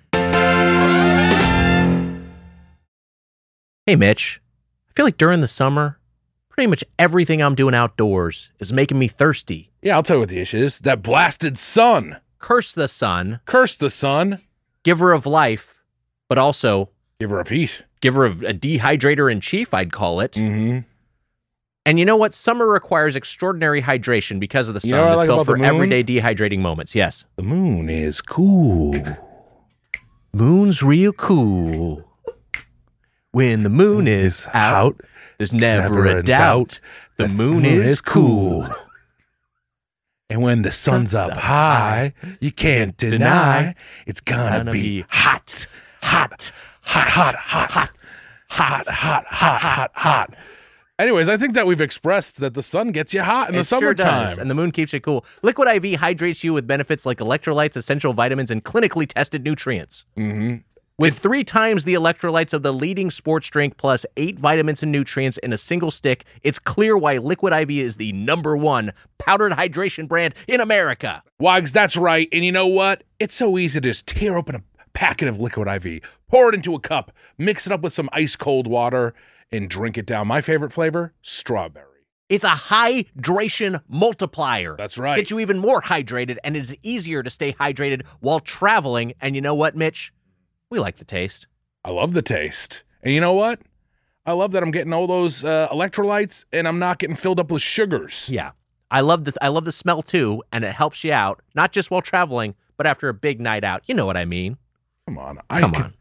Hey, Mitch. I feel like during the summer, pretty much everything I'm doing outdoors is making me thirsty. Yeah, I'll tell you what the issue is. That blasted sun. Curse the sun, Curse the sun. giver of life, but also Give her a feet. giver of a dehydrator in chief, I'd call it. Mm-hmm. And you know what? Summer requires extraordinary hydration because of the sun You know what I that's like built about the for moon? everyday dehydrating moments. Yes. The moon is cool. Moon's real cool. When the moon is out, there's never a doubt. The moon is cool. And when the sun's up high, you can't deny it's gonna be hot, hot, hot, hot, hot, hot, hot, hot, hot, hot, hot. Anyways, I think that we've expressed that the sun gets you hot in the It sure summertime. does, and the moon keeps you cool. Liquid I V hydrates you with benefits like electrolytes, essential vitamins, and clinically tested nutrients. Mm-hmm. With three times the electrolytes of the leading sports drink plus eight vitamins and nutrients in a single stick, it's clear why Liquid I V is the number one powdered hydration brand in America. Wags, that's right. And you know what? It's so easy to just tear open a packet of Liquid I V, pour it into a cup, mix it up with some ice cold water, and drink it down. My favorite flavor, strawberry. It's a hydration multiplier. That's right. Gets you even more hydrated, and it's easier to stay hydrated while traveling. And you know what, Mitch? We like the taste. I love the taste. And you know what? I love that I'm getting all those uh, electrolytes, and I'm not getting filled up with sugars. Yeah. I love the I love the smell, too, and it helps you out, not just while traveling, but after a big night out. You know what I mean. Come on. Come I on.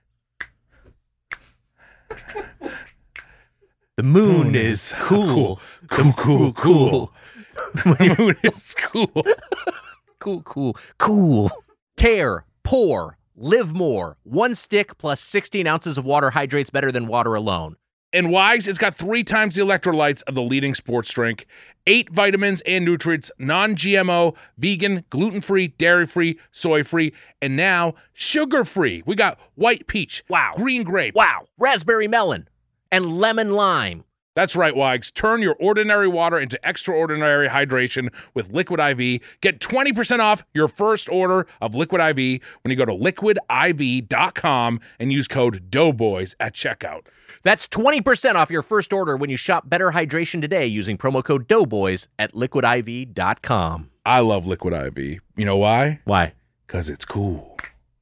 The moon moon is is cool. Cool, cool, cool. The moon is cool. Cool, cool, cool. Tear, pour, live more. One stick plus sixteen ounces of water hydrates better than water alone. And Wags, it's got three times the electrolytes of the leading sports drink, eight vitamins and nutrients, non-G M O, vegan, gluten-free, dairy-free, soy-free, and now sugar-free. We got white peach, Wow. green grape. Wow. Raspberry melon and lemon lime. That's right, Wags. Turn your ordinary water into extraordinary hydration with Liquid I V. Get twenty percent off your first order of Liquid I V when you go to liquid I V dot com and use code Doughboys at checkout. That's twenty percent off your first order when you shop Better Hydration today using promo code Doughboys at liquid I V dot com. I love Liquid I V. You know why? Why? Because it's cool.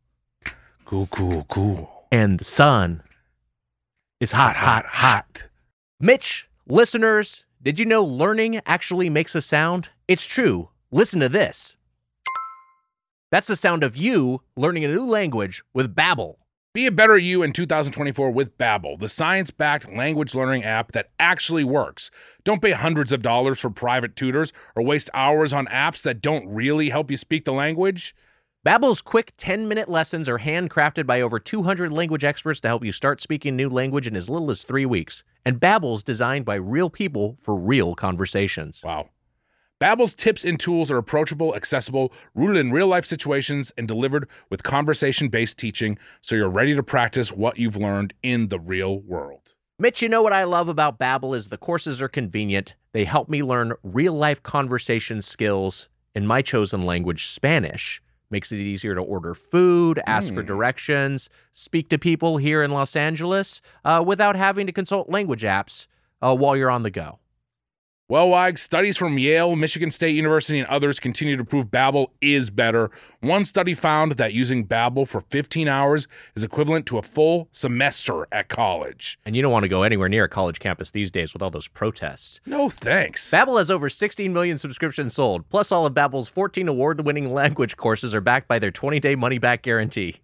Cool, cool, cool. And the sun is hot, hot, hot. Mitch, listeners, did you know learning actually makes a sound? It's true. Listen to this. That's the sound of you learning a new language with Babbel. Be a better you in two thousand twenty-four with Babbel, the science-backed language learning app that actually works. Don't pay hundreds of dollars for private tutors or waste hours on apps that don't really help you speak the language. Babbel's quick ten-minute lessons are handcrafted by over two hundred language experts to help you start speaking a new language in as little as three weeks. And Babbel's designed by real people for real conversations. Wow. Babbel's tips and tools are approachable, accessible, rooted in real-life situations, and delivered with conversation-based teaching, so you're ready to practice what you've learned in the real world. Mitch, you know what I love about Babbel is the courses are convenient. They help me learn real-life conversation skills in my chosen language, Spanish. Makes it easier to order food, ask Mm. for directions, speak to people here in Los Angeles uh, without having to consult language apps uh, while you're on the go. Well, Wags, studies from Yale, Michigan State University, and others continue to prove Babbel is better. One study found that using Babbel for fifteen hours is equivalent to a full semester at college. And you don't want to go anywhere near a college campus these days with all those protests. No thanks. Babbel has over sixteen million subscriptions sold. Plus, all of Babbel's fourteen award-winning language courses are backed by their twenty-day money-back guarantee.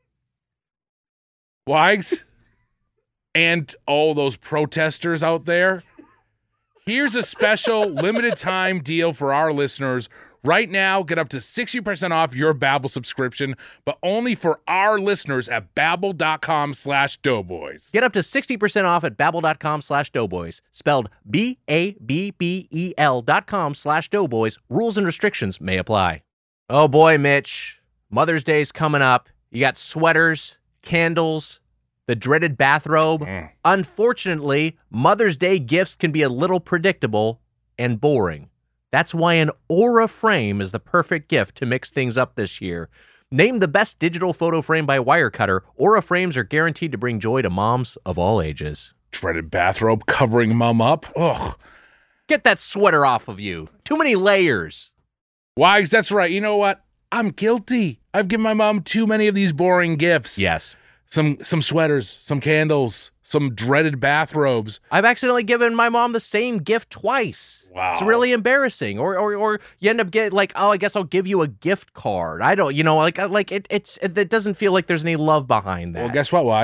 Wags, and all those protesters out there, here's a special limited time deal for our listeners. Right now, get up to sixty percent off your Babbel subscription, but only for our listeners at babbel.com slash doughboys. Get up to sixty percent off at babbel.com slash doughboys. Spelled B A B B E L dot com slash doughboys. Rules and restrictions may apply. Oh boy, Mitch. Mother's Day's coming up. You got sweaters, candles, the dreaded bathrobe. Mm. Unfortunately, Mother's Day gifts can be a little predictable and boring. That's why an Aura frame is the perfect gift to mix things up this year. Named the best digital photo frame by Wirecutter, Aura frames are guaranteed to bring joy to moms of all ages. Dreaded bathrobe covering mom up. Ugh. Get that sweater off of you. Too many layers. Wags, that's right. You know what? I'm guilty. I've given my mom too many of these boring gifts. Yes. Some some sweaters, some candles, some dreaded bathrobes. I've accidentally given my mom the same gift twice. Wow. It's really embarrassing. Or or or you end up getting like, oh, I guess I'll give you a gift card. I don't, you know, like like it it's it, it doesn't feel like there's any love behind that. Well, guess what, Wags?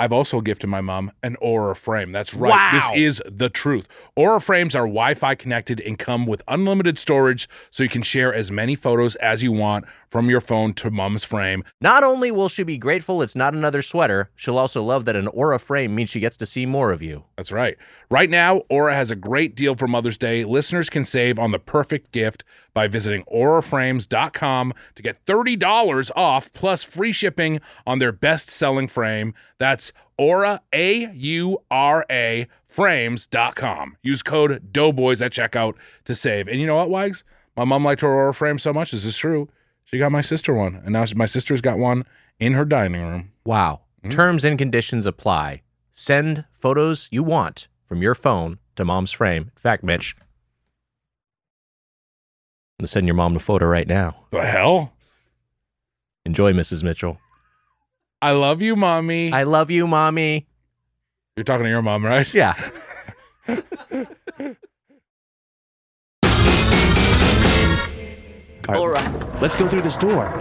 I've also gifted my mom an Aura frame. That's right. Wow. This is the truth. Aura frames are Wi-Fi connected and come with unlimited storage, so you can share as many photos as you want from your phone to mom's frame. Not only will she be grateful it's not another sweater, she'll also love that an Aura frame means she gets to see more of you. That's right. Right now, Aura has a great deal for Mother's Day. Listeners can save on the perfect gift by visiting aura frames dot com to get thirty dollars off plus free shipping on their best-selling frame. That's Aura, A U R A, frames dot com. Use code Doughboys at checkout to save. And you know what, Wags? My mom liked her Aura frame so much. This is true. She got my sister one, and now my sister's got one in her dining room. Wow. Mm. Terms and conditions apply. Send photos you want from your phone to mom's frame. In fact, Mitch, I'm going to send your mom a photo right now. The hell? Enjoy, Missus Mitchell. I love you, Mommy. I love you, Mommy. You're talking to your mom, right? Yeah. All right. Let's go through this door.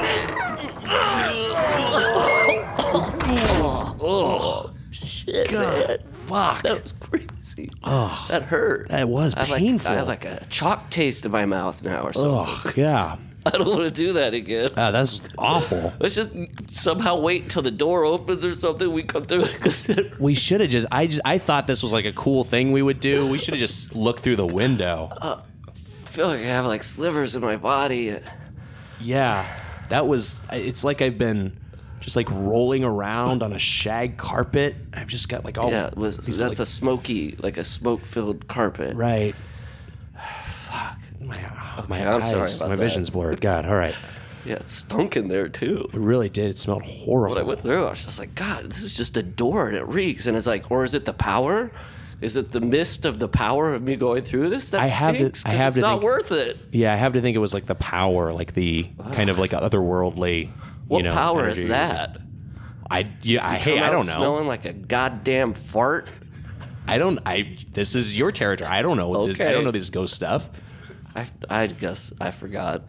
Oh, shit, man. Fuck. That was crazy. Oh, That hurt. that was I have like, painful. I have like a chalk taste in my mouth now or something. Oh, yeah. I don't want to do that again. Ah, that's awful. Let's just somehow wait until the door opens or something. We come through it. We should have just I just I thought this was like a cool thing we would do. We should have just looked through the window. I feel like I have like slivers in my body. Yeah. That was it's like I've been just like rolling around on a shag carpet. I've just got like all yeah, it was, these, that's like, a smoky, like a smoke-filled carpet. right. Fuck. My, oh, my I'm eyes, sorry about my that. vision's blurred. God, all right. Yeah, it stunk in there too. It really did. It smelled horrible. When I went through, I was just like, God, this is just a door and it reeks. And it's like, or is it the power? Is it the mist of the power of me going through this that I have to- stinks? I 'Cause have it's to not think- worth it. Yeah, I have to think it was like the power, like the kind of like otherworldly. What you know, power energy. is that? I yeah, I, You hey, come I out don't know. Smelling like a goddamn fart. I don't. I. This is your territory. I don't know. What this, I Okay. don't know this ghost stuff. I, I guess I forgot.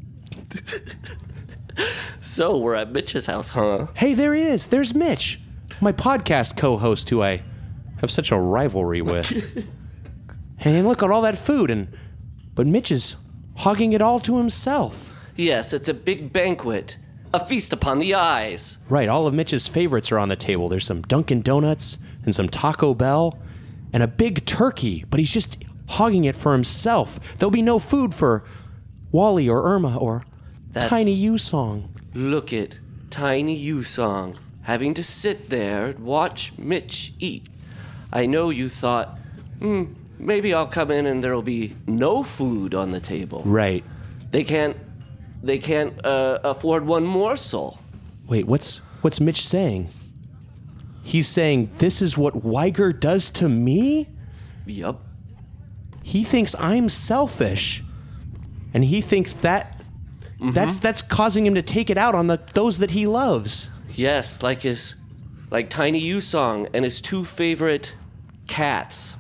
So we're at Mitch's house, huh? Hey, there he is. There's Mitch, my podcast co-host, who I have such a rivalry with. And look at all that food, and but Mitch is hogging it all to himself. Yes, it's a big banquet, a feast upon the eyes. Right. All of Mitch's favorites are on the table. There's some Dunkin' Donuts and some Taco Bell, and a big turkey. But he's just hogging it for himself. There'll be no food for Wally or Irma or That's- Tiny U Song. Look at Tiny U-Song having to sit there and watch Mitch eat. I know you thought, hmm, maybe I'll come in and there'll be no food on the table. Right. They can't, they can't uh, afford one morsel. Wait, what's what's Mitch saying? He's saying this is what Weiger does to me? Yup. He thinks I'm selfish. And he thinks that that's that's causing him to take it out on the those that he loves. Yes, like his, like Tiny U-Song and his two favorite cats.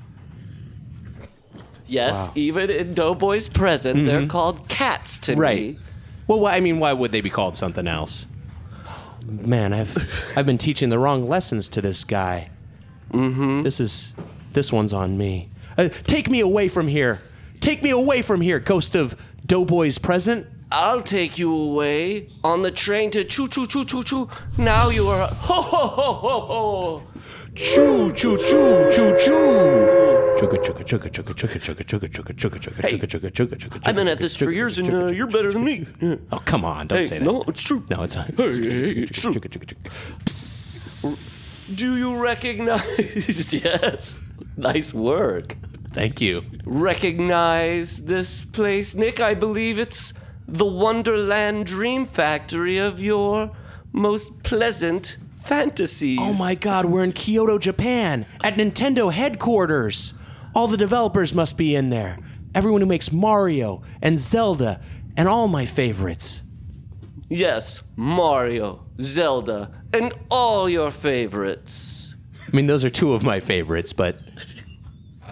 Yes, even in Doughboy's present, they're called cats to Right. me. Well, why- I mean, why would they be called something else? Man, I've I've been teaching the wrong lessons to this guy. Mm-hmm. This is this one's on me. Uh, take me away from here. Take me away from here, ghost of Doughboy's present. I'll take you away on the train to choo choo choo choo choo. Now you are ho ho ho ho ho. Choo choo choo choo choo. Chugga chugga chugga chugga chugga chugga chugga chugga chugga chugga Hey, chugga chugga chugga chugga. I've been at this for years and uh, you're better than me. Oh, come on, don't Hey, say that. no, it's true. No, it's not. Hey, hey, it's true. Chugga, chugga, chugga. Do you recognize? Yes. Nice work. Thank you. Recognize this place, Nick? I believe it's the Wonderland Dream Factory of your most pleasant fantasies. Oh my god, we're in Kyoto, Japan, at Nintendo headquarters. All the developers must be in there. Everyone who makes Mario and Zelda and all my favorites. Yes, Mario, Zelda, and all your favorites. I mean, those are two of my favorites, but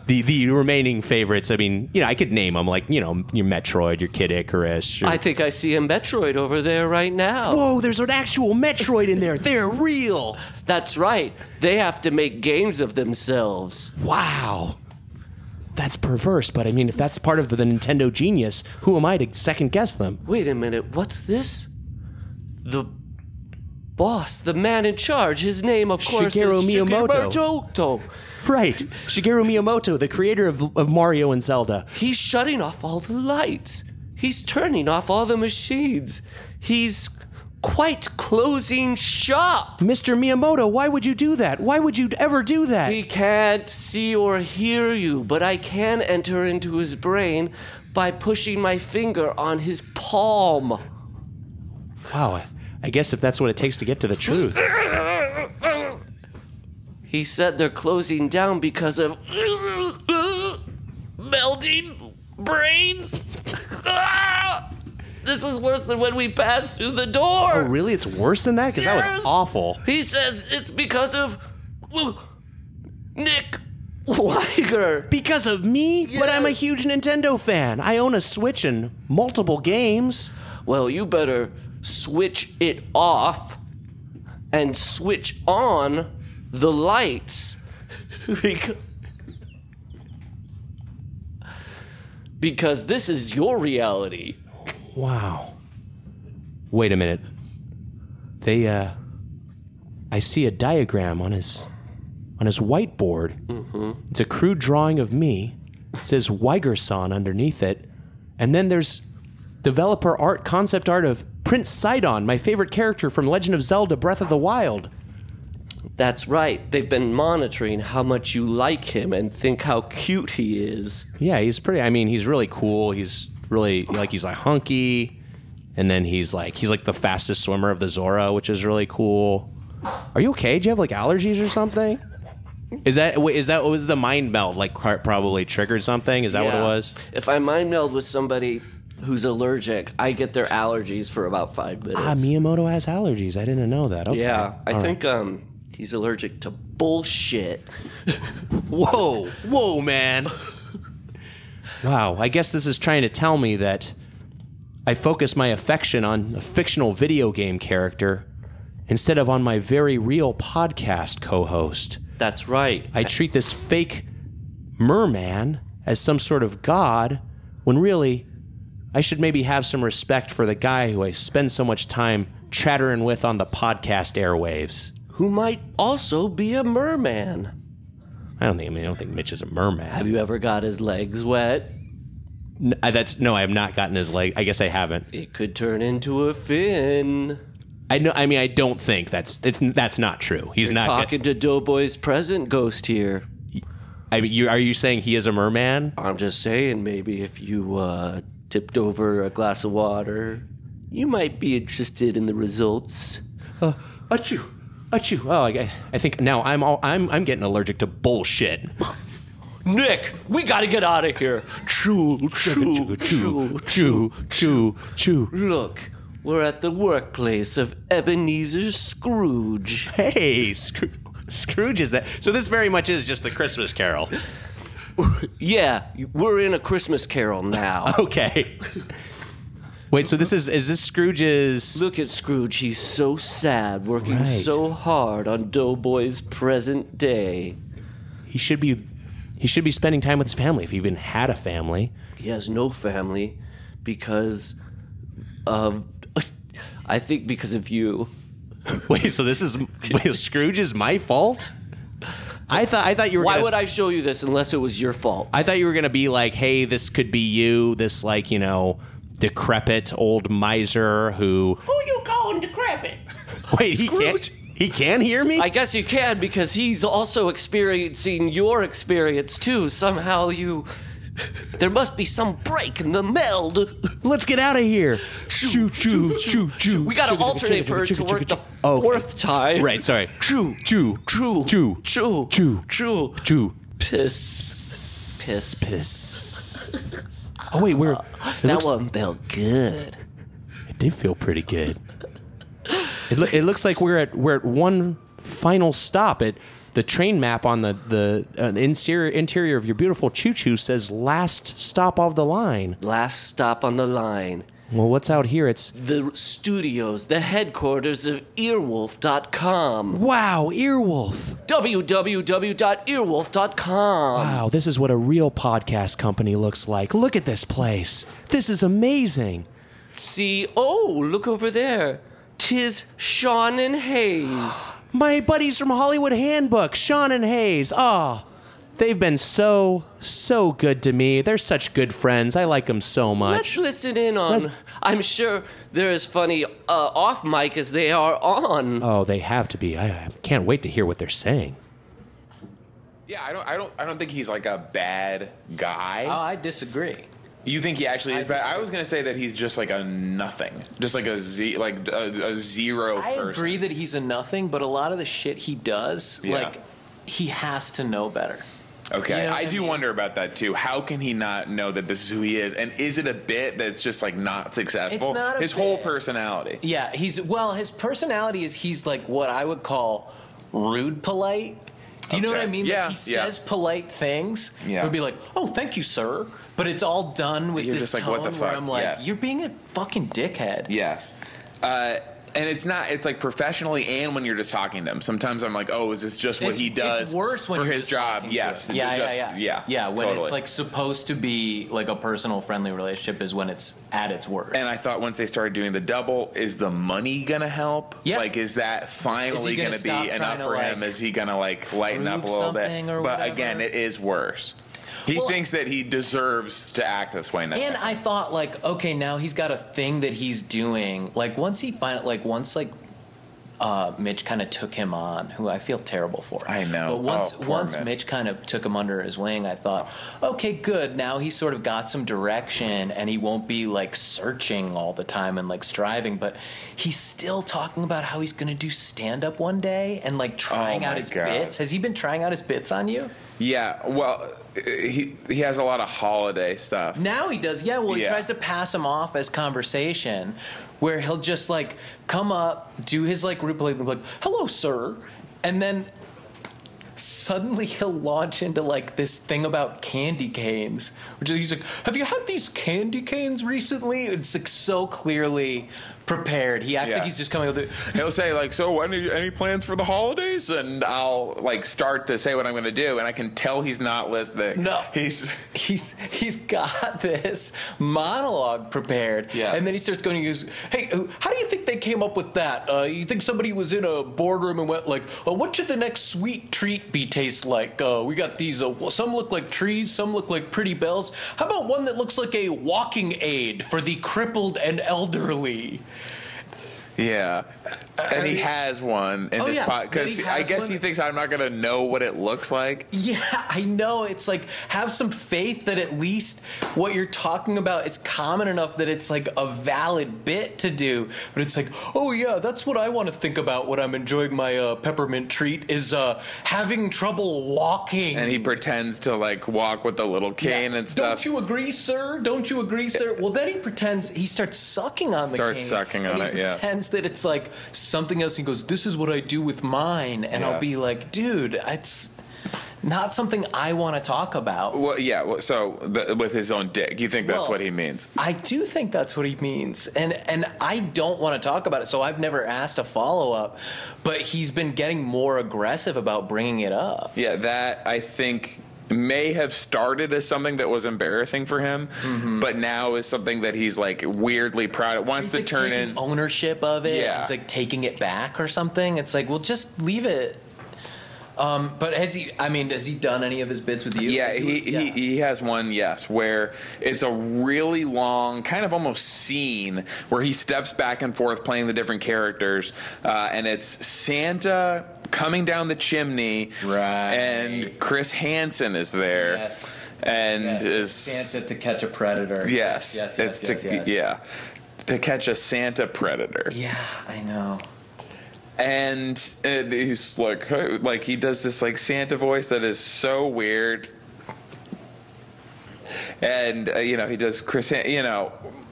the the remaining favorites. I mean, you know, I could name them like you know your Metroid, your Kid Icarus. Your... I think I see a Metroid over there right now. Whoa, there's an actual Metroid in there. They're real. That's right. They have to make games of themselves. Wow. That's perverse, but I mean, if that's part of the Nintendo genius, who am I to second guess them? Wait a minute, what's this? The boss, the man in charge. His name, of course, Shigeru is Miyamoto. Shigeru Miyamoto. Right, Shigeru Miyamoto, the creator of, of Mario and Zelda. He's shutting off all the lights. He's turning off all the machines. He's quite closing shop. Mister Miyamoto, why would you do that? Why would you ever do that? He can't see or hear you, but I can enter into his brain by pushing my finger on his palm. Wow, I, I guess if that's what it takes to get to the truth. He said they're closing down because of melding brains. This is worse than when we passed through the door. Oh, really? It's worse than that? Because Yes. that was awful. He says it's because of Nick Weiger. Because of me? Yes. But I'm a huge Nintendo fan. I own a Switch and multiple games. Well, you better switch it off and switch on the lights. because, because this is your reality. Wow. Wait a minute. They, uh... I see a diagram on his... on his whiteboard. Mm-hmm. It's a crude drawing of me. It says Weiger-san underneath it. And then there's developer art, concept art of Prince Sidon, my favorite character from Legend of Zelda Breath of the Wild. That's right. They've been monitoring how much you like him and think how cute he is. Yeah, he's pretty... I mean, he's really cool. He's really... Like, he's like hunky. And then he's like... He's like the fastest swimmer of the Zora, which is really cool. Are you okay? Do you have, like, allergies or something? Is that... Wait, is that... Was the mind meld, like, probably triggered something? Is that Yeah. what it was? If I mind meld with somebody who's allergic, I get their allergies for about five minutes. Ah, Miyamoto has allergies. I didn't know that. Okay. Yeah, I All think um he's allergic to bullshit. Whoa, whoa, man. Wow, I guess this is trying to tell me that I focus my affection on a fictional video game character instead of on my very real podcast co-host. That's right. I treat this fake merman as some sort of god when really I should maybe have some respect for the guy who I spend so much time chattering with on the podcast airwaves. Who might also be a merman. I don't think. I mean, I don't think Mitch is a merman. Have you ever got his legs wet? No, that's no. I have not gotten his leg. I guess I haven't. It could turn into a fin. I know. I mean, I don't think that's. It's that's not true. He's You're not talking to Doughboy's present ghost here. I mean, you are you saying he is a merman? I'm just saying, maybe if you uh, tipped over a glass of water, you might be interested in the results. Uh, achoo, achoo. Oh, I, I think now I'm all I'm I'm getting allergic to bullshit. Nick, we gotta get out of here. Choo, choo, choo, choo, choo, choo. Look, we're at the workplace of Ebenezer Scrooge. Hey, Scrooge. Scrooge is that? So this very much is just the Christmas Carol. Yeah, we're in a Christmas Carol now. Okay. Wait, so this is is this Scrooge's? Look at Scrooge. He's so sad, working Right. so hard on Doughboy's present day. He should be. He should be spending time with his family if he even had a family. He has no family because of. I think because of you. Wait, so this is wait, Scrooge is my fault? I thought I thought you were. Why gonna, would I show you this unless it was your fault? I thought you were gonna be like, hey, this could be you. This like you know decrepit old miser who. Who you calling decrepit? Wait, he can't. He can hear me. I guess you can because he's also experiencing your experience too. Somehow you. There must be some break in the meld. Let's get out of here. Choo choo choo choo. We gotta alternate for it to work the Oh, okay. fourth time. Right, sorry. Choo, Choo choo, choo choo, choo choo, choo. piss, piss, Piss. Oh wait, we're. That It looks, one felt good. it did feel pretty good. It, lo- it looks like we're at we're at one final stop. It the train map on the the uh, interior interior of your beautiful choo-choo says last stop of the line. Last stop on the line. Well, what's out here? It's the studios, the headquarters of earwolf dot com. Wow, Earwolf. w w w dot earwolf dot com. Wow, this is what a real podcast company looks like. Look at this place. This is amazing. See, oh, look over there. 'Tis Sean and Hayes. My buddies from Hollywood Handbook, Sean and Hayes. Oh, they've been so, so good to me. They're such good friends. I like them so much. Let's listen in on. Let's... I'm sure they're as funny uh, off mic as they are on. Oh, they have to be. I, I can't wait to hear what they're saying. Yeah, I don't, I don't, I don't think he's like a bad guy. Oh, I disagree. You think he actually is I bad? disagree. I was gonna say that he's just like a nothing, just like a z, like a, a zero. I person. agree that he's a nothing, but a lot of the shit he does, Yeah. like, he has to know better. Okay, You know what I I do mean? wonder about that too. How can he not know that this is who he is? And is it a bit that's just like not successful? It's not a His whole bit. personality. Yeah, he's, well, his personality is he's like what I would call rude polite. Do you know what Okay. I mean? Yeah, Like he yeah. says polite things. Yeah. He'll be like, "Oh, thank you, sir," but it's all done with You're this just like, tone what the where fuck? I'm like, Yes. "You're being a fucking dickhead." Yes. Uh, and it's not, it's like professionally and when you're just talking to him. Sometimes I'm like, oh, is this just what It's- he does it's worse when for you're his just job? talking to Yes. him. Yeah, Just- yeah, yeah, yeah. Yeah, when totally. it's like supposed to be like a personal, friendly relationship is when it's at its worst. And I thought once they started doing the double, is the money gonna help? Yeah. Like, is that finally Is he gonna gonna, stop be trying enough to, for like, him? Is he gonna like lighten up a prove little bit? something or But whatever? again, it is worse. He Well, thinks that he deserves to act this way now. And I thought, like, okay, now he's got a thing that he's doing. Like, once he find, like, once like, uh, Mitch kind of took him on, who I feel terrible for. I know. But once, Oh, poor once Mitch. Mitch kind of took him under his wing, I thought, okay, good. Now he's sort of got some direction, and he won't be like searching all the time and like striving. But he's still talking about how he's going to do stand up one day and like trying Oh out my his God. bits. Has he been trying out his bits on you? Yeah, well, he he has a lot of holiday stuff. Now he does, yeah. Well, he Yeah. tries to pass them off as conversation, where he'll just like come up, do his like rude polite, like "Hello, sir," and then suddenly he'll launch into like this thing about candy canes, which is he's like, "Have you had these candy canes recently?" It's like so clearly prepared. He acts Yeah. like he's just coming with it. He'll say like, "So, any any plans for the holidays?" And I'll like start to say what I'm going to do, and I can tell he's not listening. No, he's he's he's got this monologue prepared, Yeah. and then he starts going. He goes, "Hey, uh, how do you think they came up with that? Uh, you think somebody was in a boardroom and went like, oh, what should the next sweet treat be taste like? Uh, we got these. Uh, well, some look like trees, some look like pretty bells. How about one that looks like a walking aid for the crippled and elderly?" Yeah, and he has one in Oh, his yeah. pocket because Yeah, he I has guess one. he thinks I'm not gonna know what it looks like. Yeah, I know. It's like have some faith that at least what you're talking about is common enough that it's like a valid bit to do. But it's like, oh yeah, that's what I want to think about when I'm enjoying my uh, peppermint treat is uh, having trouble walking. And he pretends to like walk with the little cane and stuff. Don't you agree, sir? Don't you agree, sir? Well, then he pretends he starts sucking on the Starts cane. sucking and on he it, yeah. pretends that it's like something else. He goes, "This is what I do with mine," and I'll Yes. be like, "Dude, it's not something I want to talk about." Well, yeah. well, So the, with his own dick, you think that's Well, what he means? I do think that's what he means, and and I don't want to talk about it, so I've never asked a follow up. But he's been getting more aggressive about bringing it up. Yeah, that I think may have started as something that was embarrassing for him, but now is something that he's like weirdly proud of. Wants Mm-hmm. He's to like turn taking in. ownership of it. Yeah. He's like taking it back or something. It's like, well, just leave it. Um, but has he? I mean, has he done any of his bits with you? Yeah, he, he he has one, yes, where it's a really long, kind of almost scene where he steps back and forth playing the different characters, uh, and it's Santa coming down the chimney, Right. and Chris Hansen is there, Yes. and Yes, is Santa to catch a predator. yes, yes, yes, it's yes, to yes. yeah to catch a Santa predator. Yeah, I know. And uh, he's like, hey, like he does this like Santa voice that is so weird. And uh, you know, he does Chris, Han- you know,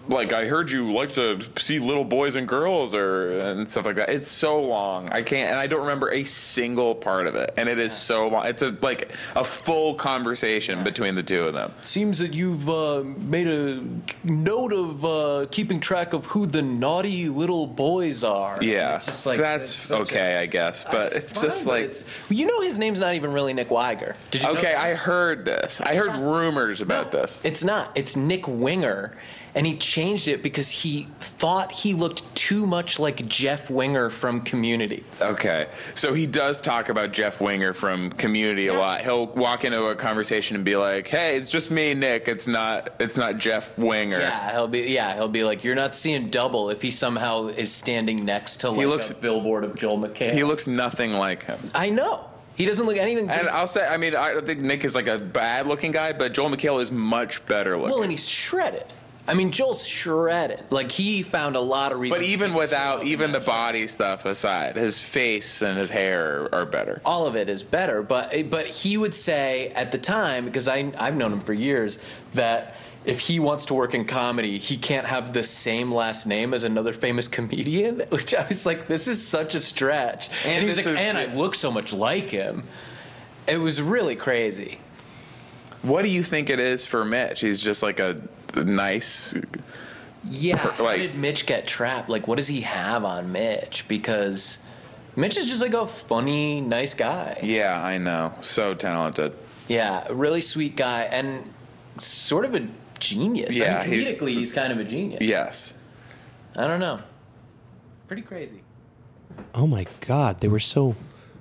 like, I heard you like to see little boys and girls or and stuff like that. It's so long. I can't, and I don't remember a single part of it. And it is so long. It's a, like a full conversation between the two of them. Seems that you've uh, made a note of uh, keeping track of who the naughty little boys are. Yeah, it's just like, that's okay, a, I guess, but it's fine, just but like it's, you know, his name's not even really Nick Weiger. Did you? Okay, know I heard this. I heard rumors about no, this. It's not. It's Nick Winger. And he changed it because he thought he looked too much like Jeff Winger from Community. Okay. So he does talk about Jeff Winger from Community a lot. He'll walk into a conversation and be like, "Hey, it's just me, Nick. It's not it's not Jeff Winger." Yeah, he'll be yeah, he'll be like, "You're not seeing double" if he somehow is standing next to like he looks, a billboard of Joel McHale. He looks nothing like him. I know. He doesn't look anything good. And I'll say, I mean, I don't think Nick is like a bad-looking guy, but Joel McHale is much better looking. Well, and he's shredded. I mean, Joel's shredded. Like, he found a lot of reasons. But even without, even the body stuff aside, his face and his hair are better. All of it is better. But but he would say at the time, because I, I've known him for years, that if he wants to work in comedy, he can't have the same last name as another famous comedian, which I was like, this is such a stretch. And, and he was like, a, and I look so much like him. It was really crazy. What do you think it is for Mitch? He's just like a nice... Yeah, per, how like, did Mitch get trapped? Like, what does he have on Mitch? Because Mitch is just like a funny, nice guy. Yeah, I know. So talented. Yeah, a really sweet guy and sort of a genius. Yeah, I mean, he's, comedically, he's kind of a genius. Yes. I don't know. Pretty crazy. Oh my God, they were so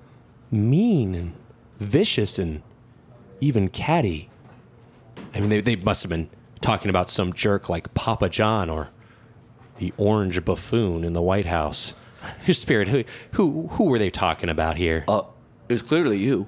mean and vicious and even catty. I mean, they, they must have been talking about some jerk like Papa John or the orange buffoon in the White House. Your spirit, who, who, who were they talking about here? Uh, it was clearly you.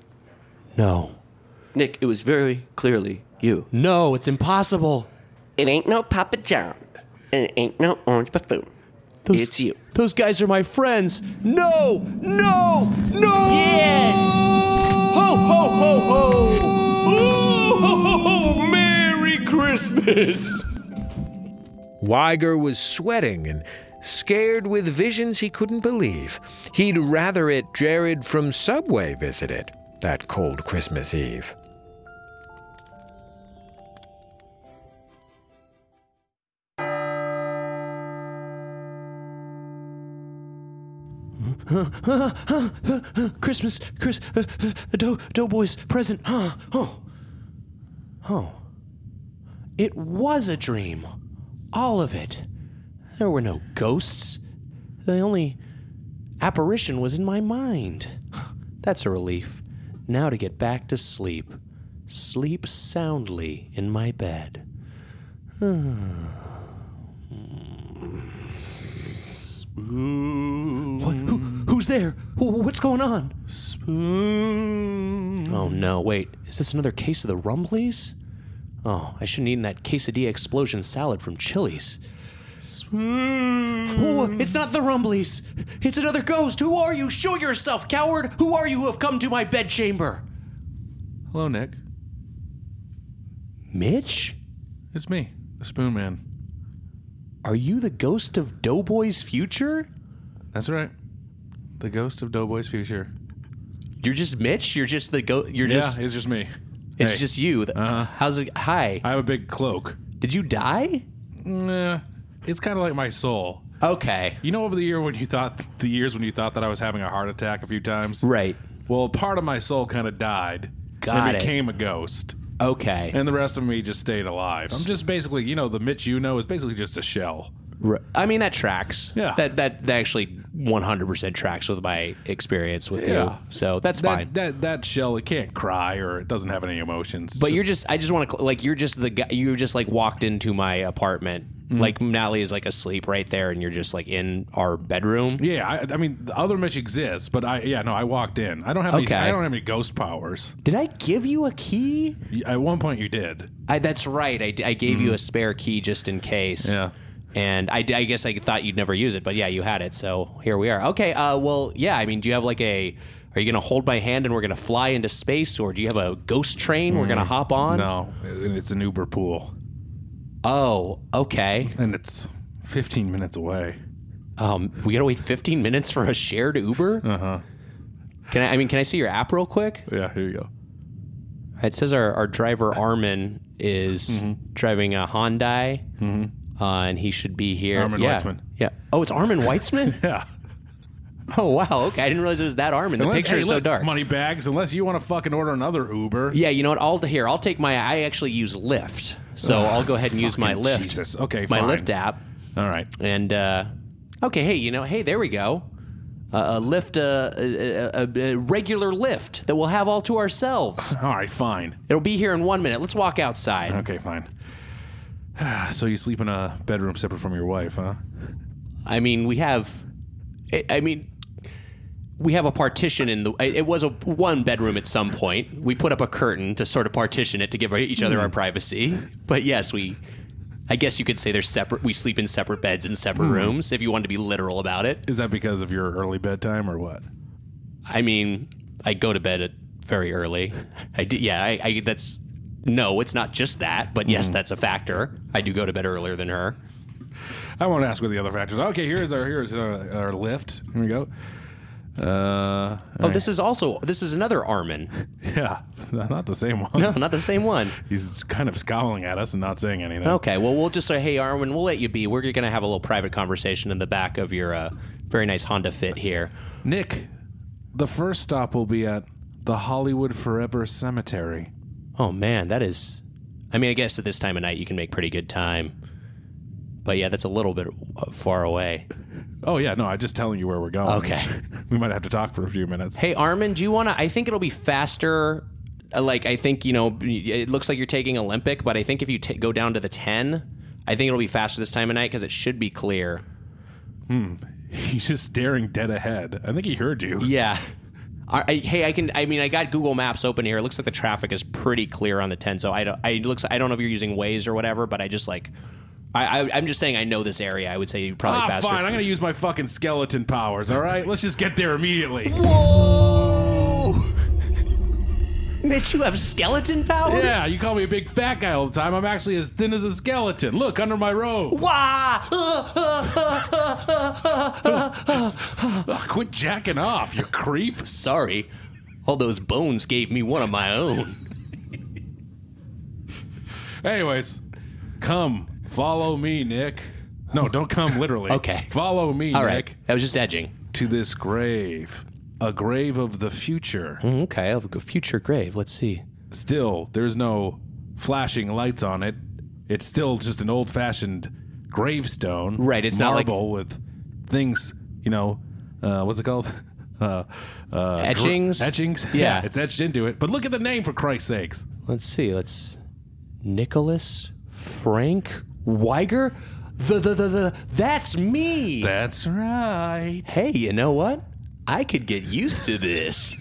No. Nick, it was very clearly you. No, it's impossible. It ain't no Papa John. And it ain't no orange buffoon. Those, it's you. Those guys are my friends. No! No! No! Yes! Ho, ho, ho, ho! Ooh, ho, ho, ho! Merry Christmas! Weiger was sweating and scared with visions he couldn't believe. He'd rather it Jared from Subway visited that cold Christmas Eve. Christmas, Chris, uh, uh, Dough, Doughboy's present. Huh. Oh. Oh. It was a dream. All of it. There were no ghosts. The only apparition was in my mind. That's a relief. Now to get back to sleep. Sleep soundly in my bed. Spoon. What? Who, who's there? Who, what's going on? Spoon. Oh no, wait. Is this another case of the Rumblies? Oh, I shouldn't have eaten that quesadilla explosion salad from Chili's. Spoon. Oh, it's not the Rumblies. It's another ghost. Who are you? Show yourself, coward. Who are you who have come to my bedchamber? Hello, Nick. Mitch? It's me, the Spoon Man. Are you the ghost of Doughboy's future? That's right. The ghost of Doughboy's future. You're just Mitch? You're just the ghost? You're yeah, just... it's just me. It's Hey. just you. Uh-huh. How's it... Hi. I have a big cloak. Did you die? Nah, it's kind of like my soul. Okay. You know, over the year when you thought the years when you thought that I was having a heart attack a few times. Right. Well, part of my soul kind of died. Got and it. became a ghost. Okay. And the rest of me just stayed alive. I'm just basically, you know, the Mitch you know is basically just a shell. R- I mean, that tracks. Yeah. That that, that actually one hundred percent tracks with my experience with Yeah. you. So that's that, fine. That that shell, it can't cry or it doesn't have any emotions. It's But you're just, I just want to, like, you're just the guy, you just, like, walked into my apartment. Mm-hmm. Like, Natalie is, like, asleep right there, and you're just, like, in our bedroom. Yeah, I, I mean, the other Mitch exists, but I, yeah, no, I walked in. I don't have any, Okay. I don't have any ghost powers. Did I give you a key? At one point, you did. I, that's right. I, I gave you a spare key just in case. Yeah. And I, I guess I thought you'd never use it, but yeah, you had it, so here we are. Okay, uh, well, yeah, I mean, do you have like a, are you going to hold my hand and we're going to fly into space, or do you have a ghost train we're going to hop on? No, it's an Uber pool. Oh, okay. And it's fifteen minutes away. Um, we gotta wait fifteen minutes for a shared Uber? Uh-huh. Can I, I mean, can I see your app real quick? Yeah, here you go. It says our, our driver, Armin, is Mm-hmm. driving a Hyundai, uh, and he should be here. Armin yeah. Weitzman. Yeah. Oh, it's Armin Weitzman? Yeah. Oh, wow. Okay. I didn't realize it was that Armin. The Unless, picture hey, is so look, dark. Money bags, unless you want to fucking order another Uber. Yeah, you know what? I'll here. I'll take my. I actually use Lyft, so Ugh, I'll go ahead and use my fucking Lyft. Jesus. Okay, my fine. Lyft app. All right. And uh, okay, hey, you know, hey, there we go. Uh, a Lyft, uh, a, a, a regular Lyft that we'll have all to ourselves. All right, fine. It'll be here in one minute. Let's walk outside. Okay, fine. So you sleep in a bedroom separate from your wife, huh? I mean, we have. I mean. We have a partition in the. It was a one bedroom at some point. We put up a curtain to sort of partition it to give each other our privacy. But yes, we. I guess you could say they're separate. We sleep in separate beds in separate rooms. If you wanted to be literal about it. Is that because of your early bedtime or what? I mean, I go to bed at very early. I do. Yeah. I, I. That's no. It's not just that. But yes, that's a factor. I do go to bed earlier than her. I won't ask what the other factors are. Okay, here's our here's our, our lift. Here we go. Uh, oh, this is also this is another Armin. Yeah, not the same one. No, not the same one. He's kind of scowling at us and not saying anything. Okay, well, we'll just say, hey, Armin, we'll let you be. We're going to have a little private conversation in the back of your uh, very nice Honda Fit here. Nick, the first stop will be at the Hollywood Forever Cemetery. Oh, man, that is... I mean, I guess at this time of night you can make pretty good time. But yeah, that's a little bit far away. Oh, yeah, no, I'm just telling you where we're going. Okay. We might have to talk for a few minutes. Hey, Armin, do you want to... I think it'll be faster. Uh, Like, I think, you know, it looks like you're taking Olympic, but I think if you t- go down to the ten, I think it'll be faster this time of night because it should be clear. Hmm. He's just staring dead ahead. I think he heard you. Yeah. I, I, hey, I can. I mean, I got Google Maps open here. It looks like the traffic is pretty clear on the ten. So I don't. I looks. I don't know if you're using Waze or whatever, but I just like. I, I I'm just saying I know this area. I would say you probably ah, faster. fine. I'm gonna use my fucking skeleton powers. All right. Let's just get there immediately. Whoa! Mitch, you have skeleton powers? Yeah. You call me a big fat guy all the time. I'm actually as thin as a skeleton. Look under my robe. Wah! Quit jacking off, you creep. Sorry. All those bones gave me one of my own. Anyways, come. Follow me, Nick. No, don't come literally. Okay. Follow me, All Nick. right. I was just edging. To this grave. A grave of the future. Mm, okay, I'll have a future grave. Let's see. Still, there's no flashing lights on it. It's still just an old-fashioned gravestone. Right, it's not like- marble with things, you know, uh, what's it called? Uh, uh, Etchings? Gr- etchings? Yeah. It's etched into it. But look at the name, for Christ's sakes. Let's see. Let's... Nicholas Frank Weiger? The, the, the, the... That's me! That's right. Hey, you know what? I could get used to this.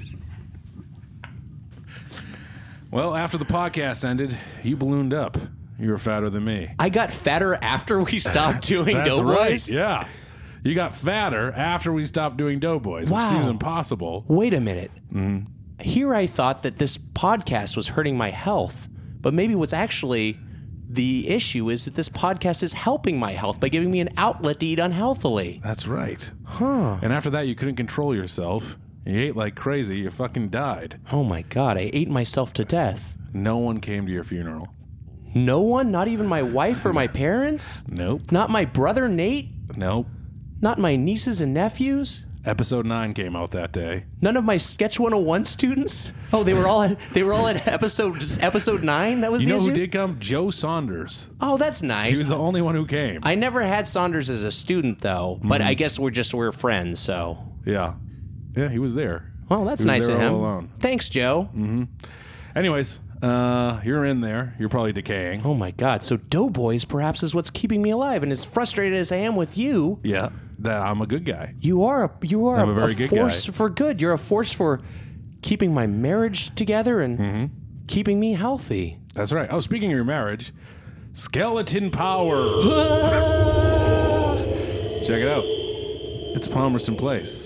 Well, after the podcast ended, you ballooned up. You were fatter than me. I got fatter after we stopped doing That's Doughboys? right, yeah. You got fatter after we stopped doing Doughboys, Wow. which seems impossible. Wait a minute. Mm-hmm. Here I thought that this podcast was hurting my health, but maybe what's actually the issue is that this podcast is helping my health by giving me an outlet to eat unhealthily. That's right. Huh. And after that, you couldn't control yourself. You ate like crazy. You fucking died. Oh my God, I ate myself to death. No one came to your funeral. No one? Not even my wife or my parents? Nope. Not my brother Nate? Nope. Not my nieces and nephews? Episode nine came out that day. None of my Sketch one oh one students? Oh, they were all at, they were all at episode episode nine? That was You the know who issue? did come? Joe Saunders. Oh, that's nice. He was the only one who came. I never had Saunders as a student, though, but I guess we're just we're friends, so. Yeah. Yeah, he was there. Well, that's He was nice there of him. all alone. Thanks, Joe. Mm-hmm. Anyways, uh, you're in there. You're probably decaying. Oh my God! So Doughboys perhaps is what's keeping me alive, and as frustrated as I am with you, Yeah, that I'm a good guy. you are a you are I'm a, a very a good force guy. for good. You're a force for keeping my marriage together and Mm-hmm. keeping me healthy. That's right. Oh, speaking of your marriage, skeleton power. Check it out. It's Palmerston Place.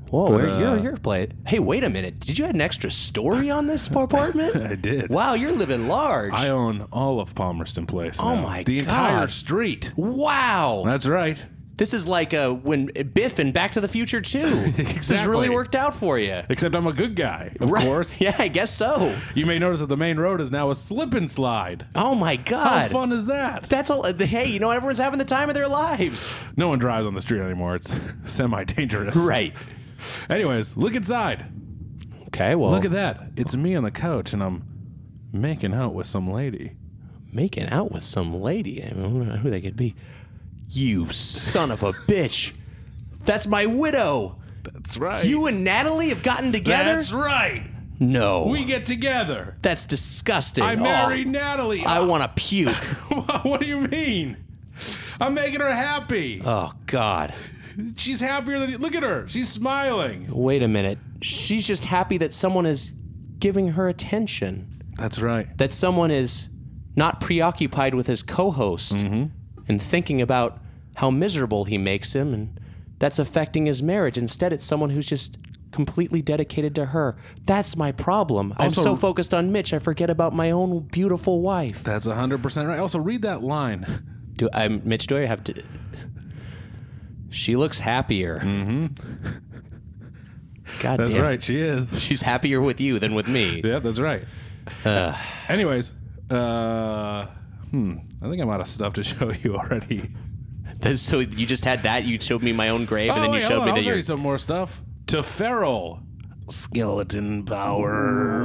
Whoa, But, where, uh, you're you're play. Hey, wait a minute. Did you add an extra story on this apartment? I did. Wow, you're living large. I own all of Palmerston Place. Oh now. my the God. entire street. Wow. That's right. This is like uh, when Biff in Back to the Future two. This has really worked out for you. Except I'm a good guy, of Right. course. Yeah, I guess so. You may notice that the main road is now a slip and slide. Oh my God. How fun is that? That's a hey. You know, everyone's having the time of their lives. No one drives on the street anymore. It's semi-dangerous. Right. Anyways, look inside. Okay. Well, Look at that. It's me on the couch, and I'm making out with some lady. making out with some lady. I don't know who they could be. You son of a bitch. That's my widow. That's right. You and Natalie have gotten together? That's right. No. We get together. That's disgusting. I married Oh, Natalie. I want to puke. What do you mean? I'm making her happy. Oh, God. She's happier than you. Look at her. She's smiling. Wait a minute. She's just happy that someone is giving her attention. That's right. That someone is not preoccupied with his co-host Mm-hmm. and thinking about how miserable he makes him, and that's affecting his marriage. Instead, it's someone who's just completely dedicated to her. That's my problem. I'm Also- so focused on Mitch, I forget about my own beautiful wife. That's one hundred percent right. Also, read that line. Do I, Mitch, do I have to... She looks happier. Mm-hmm. God That's damn. right. She is. She's happier with you than with me. Yeah, that's right. Uh, Anyways, uh, hmm. I think I'm out of stuff to show you already. so you just had that? You showed me my own grave, and Oh, then you wait, showed hold on, me I'll that show you're... you some more stuff. To Feral. Skeleton power.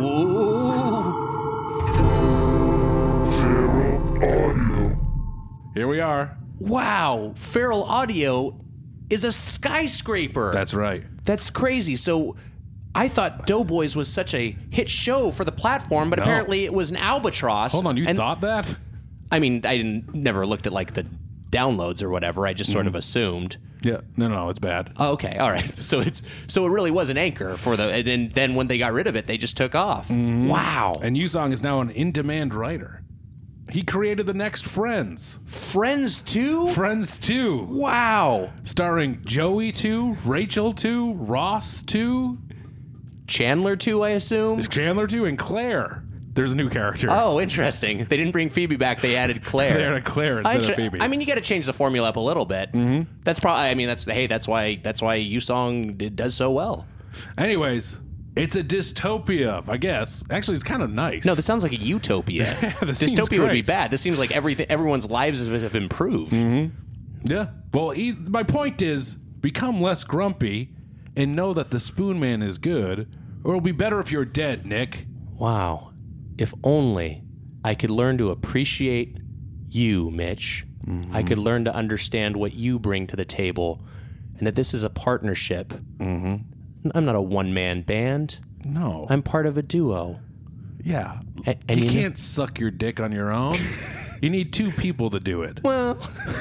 Here we are. Wow, Feral Audio is a skyscraper. That's right. That's crazy. So I thought Doughboys was such a hit show for the platform, but No. apparently it was an albatross. Hold on, you and, thought that? I mean, I didn't never looked at like the downloads or whatever. I just sort of assumed. Yeah. No, no, no, it's bad. Oh, okay, all right. So it's so it really was an anchor for the, and then, then when they got rid of it, they just took off. Wow. And Yusong is now an in-demand writer. He created the next Friends. Friends two? Friends two. Wow. Starring Joey two, Rachel two, Ross two, Chandler two, I assume. Chandler two, and Claire. There's a new character. Oh, interesting. They didn't bring Phoebe back. They added Claire. They added Claire instead I, of Phoebe. I mean, you got to change the formula up a little bit. Mm-hmm. That's probably. I mean, that's hey, that's why that's why Yusong did, does so well. Anyways, it's a dystopia, I guess. Actually, it's kind of nice. No, this sounds like a utopia. this seems Dystopia would be great. bad. This seems like everything. Everyone's lives have, have improved. Yeah. Well, e- my point is, become less grumpy and know that the Spoon Man is good, or it'll be better if you're dead, Nick. Wow. If only I could learn to appreciate you, Mitch. Mm-hmm. I could learn to understand what you bring to the table, and that this is a partnership. Mm-hmm. I'm not a one-man band. No. I'm part of a duo. yeah. A- and you you know- can't suck your dick on your own. You need two people to do it. Well,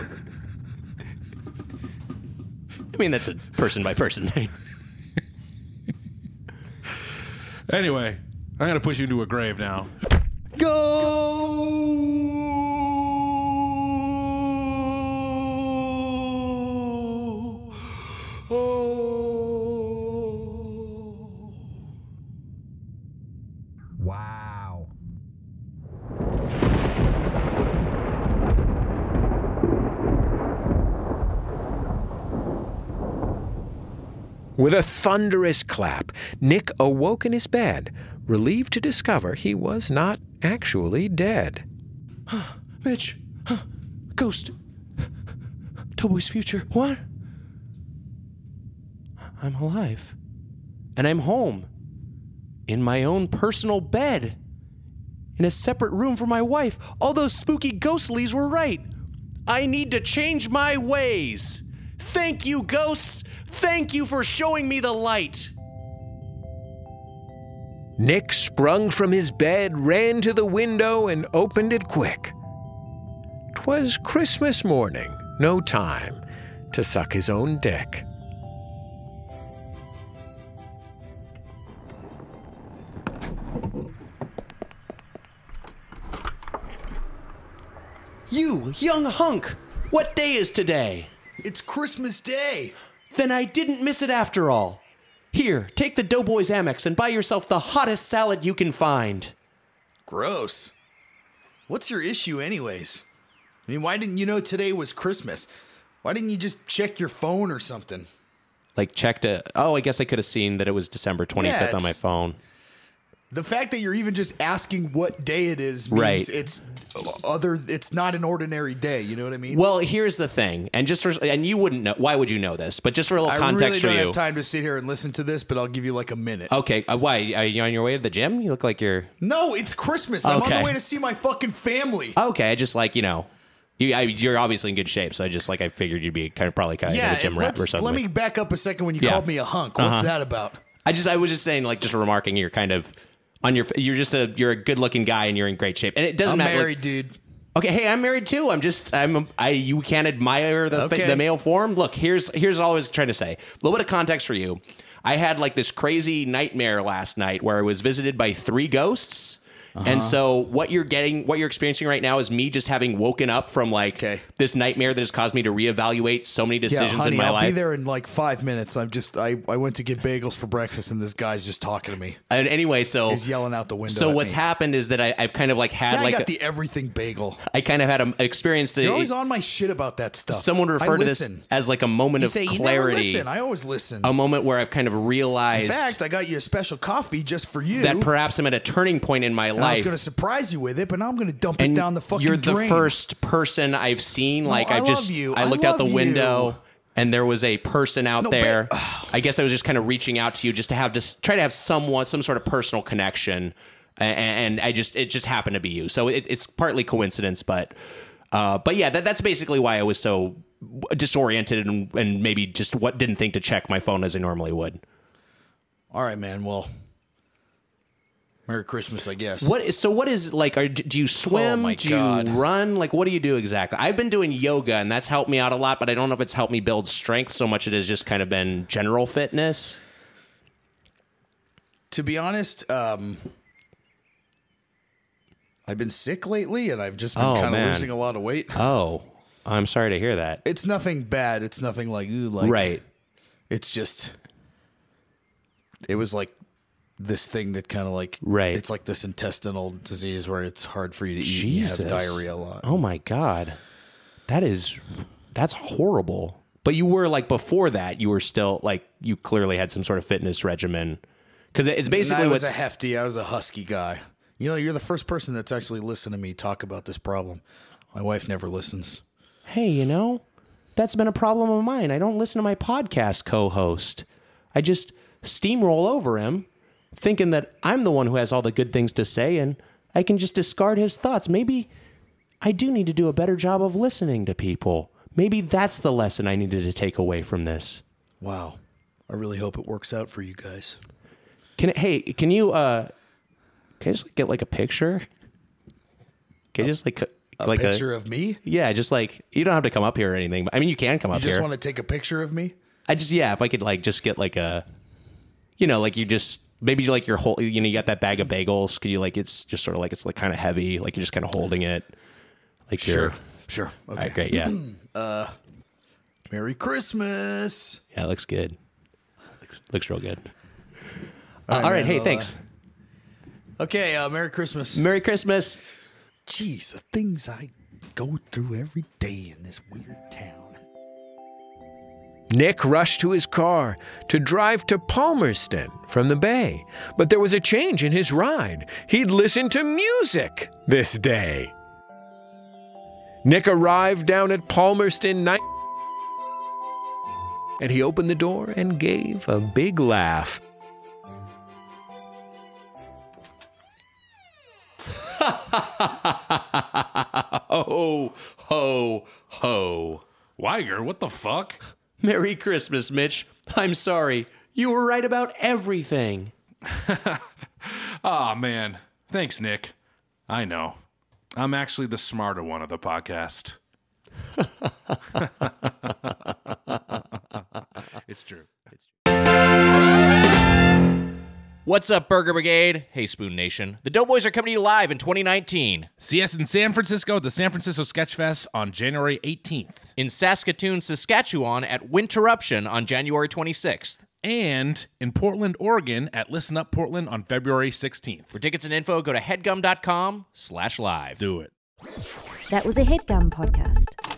I mean, that's a person by person thing. Anyway, I'm going to push you into a grave now. Wow. With a thunderous clap, Nick awoke in his bed, relieved to discover he was not actually dead. Mitch, ghost, Doughboy's future. What? I'm alive, and I'm home, in my own personal bed, in a separate room for my wife. All those spooky ghostlies were right. I need to change my ways. Thank you, ghosts. Thank you for showing me the light. Nick sprung from his bed, ran to the window, and opened it quick. 'Twas Christmas morning, no time to suck his own dick. You, young hunk, what day is today? It's Christmas Day. Then I didn't miss it after all. Here, take the Doughboys Amex and buy yourself the hottest salad you can find. Gross. What's your issue anyways? I mean, why didn't you know today was Christmas? Why didn't you just check your phone or something? Like, checked a... Oh, I guess I could have seen that it was December twenty-fifth Yeah, on my phone. The fact that you're even just asking what day it is means Right. it's other. It's not an ordinary day. You know what I mean? Well, here's the thing, and just for, and you wouldn't know. Why would you know this? But just for a little I context really for don't you. have time to sit here and listen to this, but I'll give you like a minute. Okay, uh, why? Are you on your way to the gym? You look like you're... No, it's Christmas. I'm on Okay. the way to see my fucking family. Okay, I just like, you know... You, I, you're obviously in good shape, so I just like I figured you'd be kind of probably kind of yeah, a gym and rep let's- or something. let me back up a second when you Yeah. called me a hunk. What's Uh-huh. that about? I just I was just saying, like, just remarking, you're kind of on your you're just a you're a good looking guy and you're in great shape, and it doesn't I'm matter. married, like, dude. Okay, hey, I'm married too. I'm just I'm I you can't admire the fa- Okay. the male form. Look, here's here's all I was trying to say. A little bit of context for you. I had like this crazy nightmare last night where I was visited by three ghosts. And so what you're getting, what you're experiencing right now is me just having woken up from like this nightmare that has caused me to reevaluate so many decisions yeah, honey, in my I'll life. be there in like five minutes. I'm just I, I went to get bagels for breakfast and this guy's just talking to me. And anyway, so he's yelling out the window. So at what's me. happened is that I, I've kind of like had Yeah, like I got a- the everything bagel. I kind of had a experienced. A, You're always on my shit about that stuff. Someone I referred to this listen. as like a moment You of say, "You never clarity. listen." I always listen. A moment where I've kind of realized In fact, I got you a special coffee just for you. that perhaps I'm at a turning point in my And I was life. going to surprise you with it, but now I'm going to dump and it down the fucking you're the drain. first person I've seen. No, Like I I just, love you. I I looked out the love window, you. and there was a person out No, there. but- I guess I was just kind of reaching out to you just to have just try to have someone, some sort of personal connection, and, and I just it just happened to be you. So it, it's partly coincidence, but uh, but yeah, that, that's basically why I was so disoriented and, and maybe just what didn't think to check my phone as I normally would. All right, man. Well, Merry Christmas, I guess. What is so? What is like? Are, do you swim? Oh, my do God. you run? Like, what do you do exactly? I've been doing yoga, and that's helped me out a lot. But I don't know if it's helped me build strength so much. It has just kind of been general fitness. To be honest, um, I've been sick lately, and I've just been Oh, kind of man. losing a lot of weight. Oh, I'm sorry to hear that. It's nothing bad. It's nothing like, ooh, like Right. It's just, it was like this thing that kind of like, Right. It's like this intestinal disease where it's hard for you to eat. Jesus. And you have diarrhea a lot. Oh my God, that is that's horrible. But you were like before that, you were still like you clearly had some sort of fitness regimen because it's And basically I was what's a hefty. I was a husky guy. You know, you're the first person that's actually listened to me talk about this problem. My wife never listens. Hey, you know, that's been a problem of mine. I don't listen to my podcast co-host. I just steamroll over him, thinking that I'm the one who has all the good things to say, and I can just discard his thoughts. Maybe I do need to do a better job of listening to people. Maybe that's the lesson I needed to take away from this. Wow. I really hope it works out for you guys. Can it, hey, can you uh, can I just get like a picture? Can you just like A like picture of me? Yeah, just like you don't have to come up here or anything. But I mean, you can come You up just here. want to take a picture of me? I just yeah, if I could like just get like a, you know, like you just maybe you like your whole, you know, you got that bag of bagels. Could you like it's just sort of like it's like kind of heavy, like you're just kind of holding it, like you're Sure. Okay. All right, great, yeah, uh, Merry Christmas. yeah, it looks good, looks, looks real good. All Uh, right, all right, man, hey, well, thanks. Okay, uh, Merry Christmas. Merry Christmas. Jeez, the things I go through every day in this weird town. Nick rushed to his car to drive to Palmerston from the Bay, but there was a change in his ride. He'd listened to music this day. Nick arrived down at Palmerston night, and he opened the door and gave a big laugh. Ho, ho, ho. Weiger, what the fuck? Merry Christmas, Mitch. I'm sorry. You were right about everything. Aw, man. Thanks, Nick. I know. I'm actually the smarter one of the podcast. It's true. It's true. What's up, Burger Brigade? Hey, Spoon Nation. The Doughboys are coming to you live in twenty nineteen. See us in San Francisco at the San Francisco Sketch Fest on January eighteenth. In Saskatoon, Saskatchewan at Winterruption on January twenty-sixth. and in Portland, Oregon at Listen Up Portland on February sixteenth. For tickets and info, go to headgum.com slash live. Do it. That was a HeadGum podcast.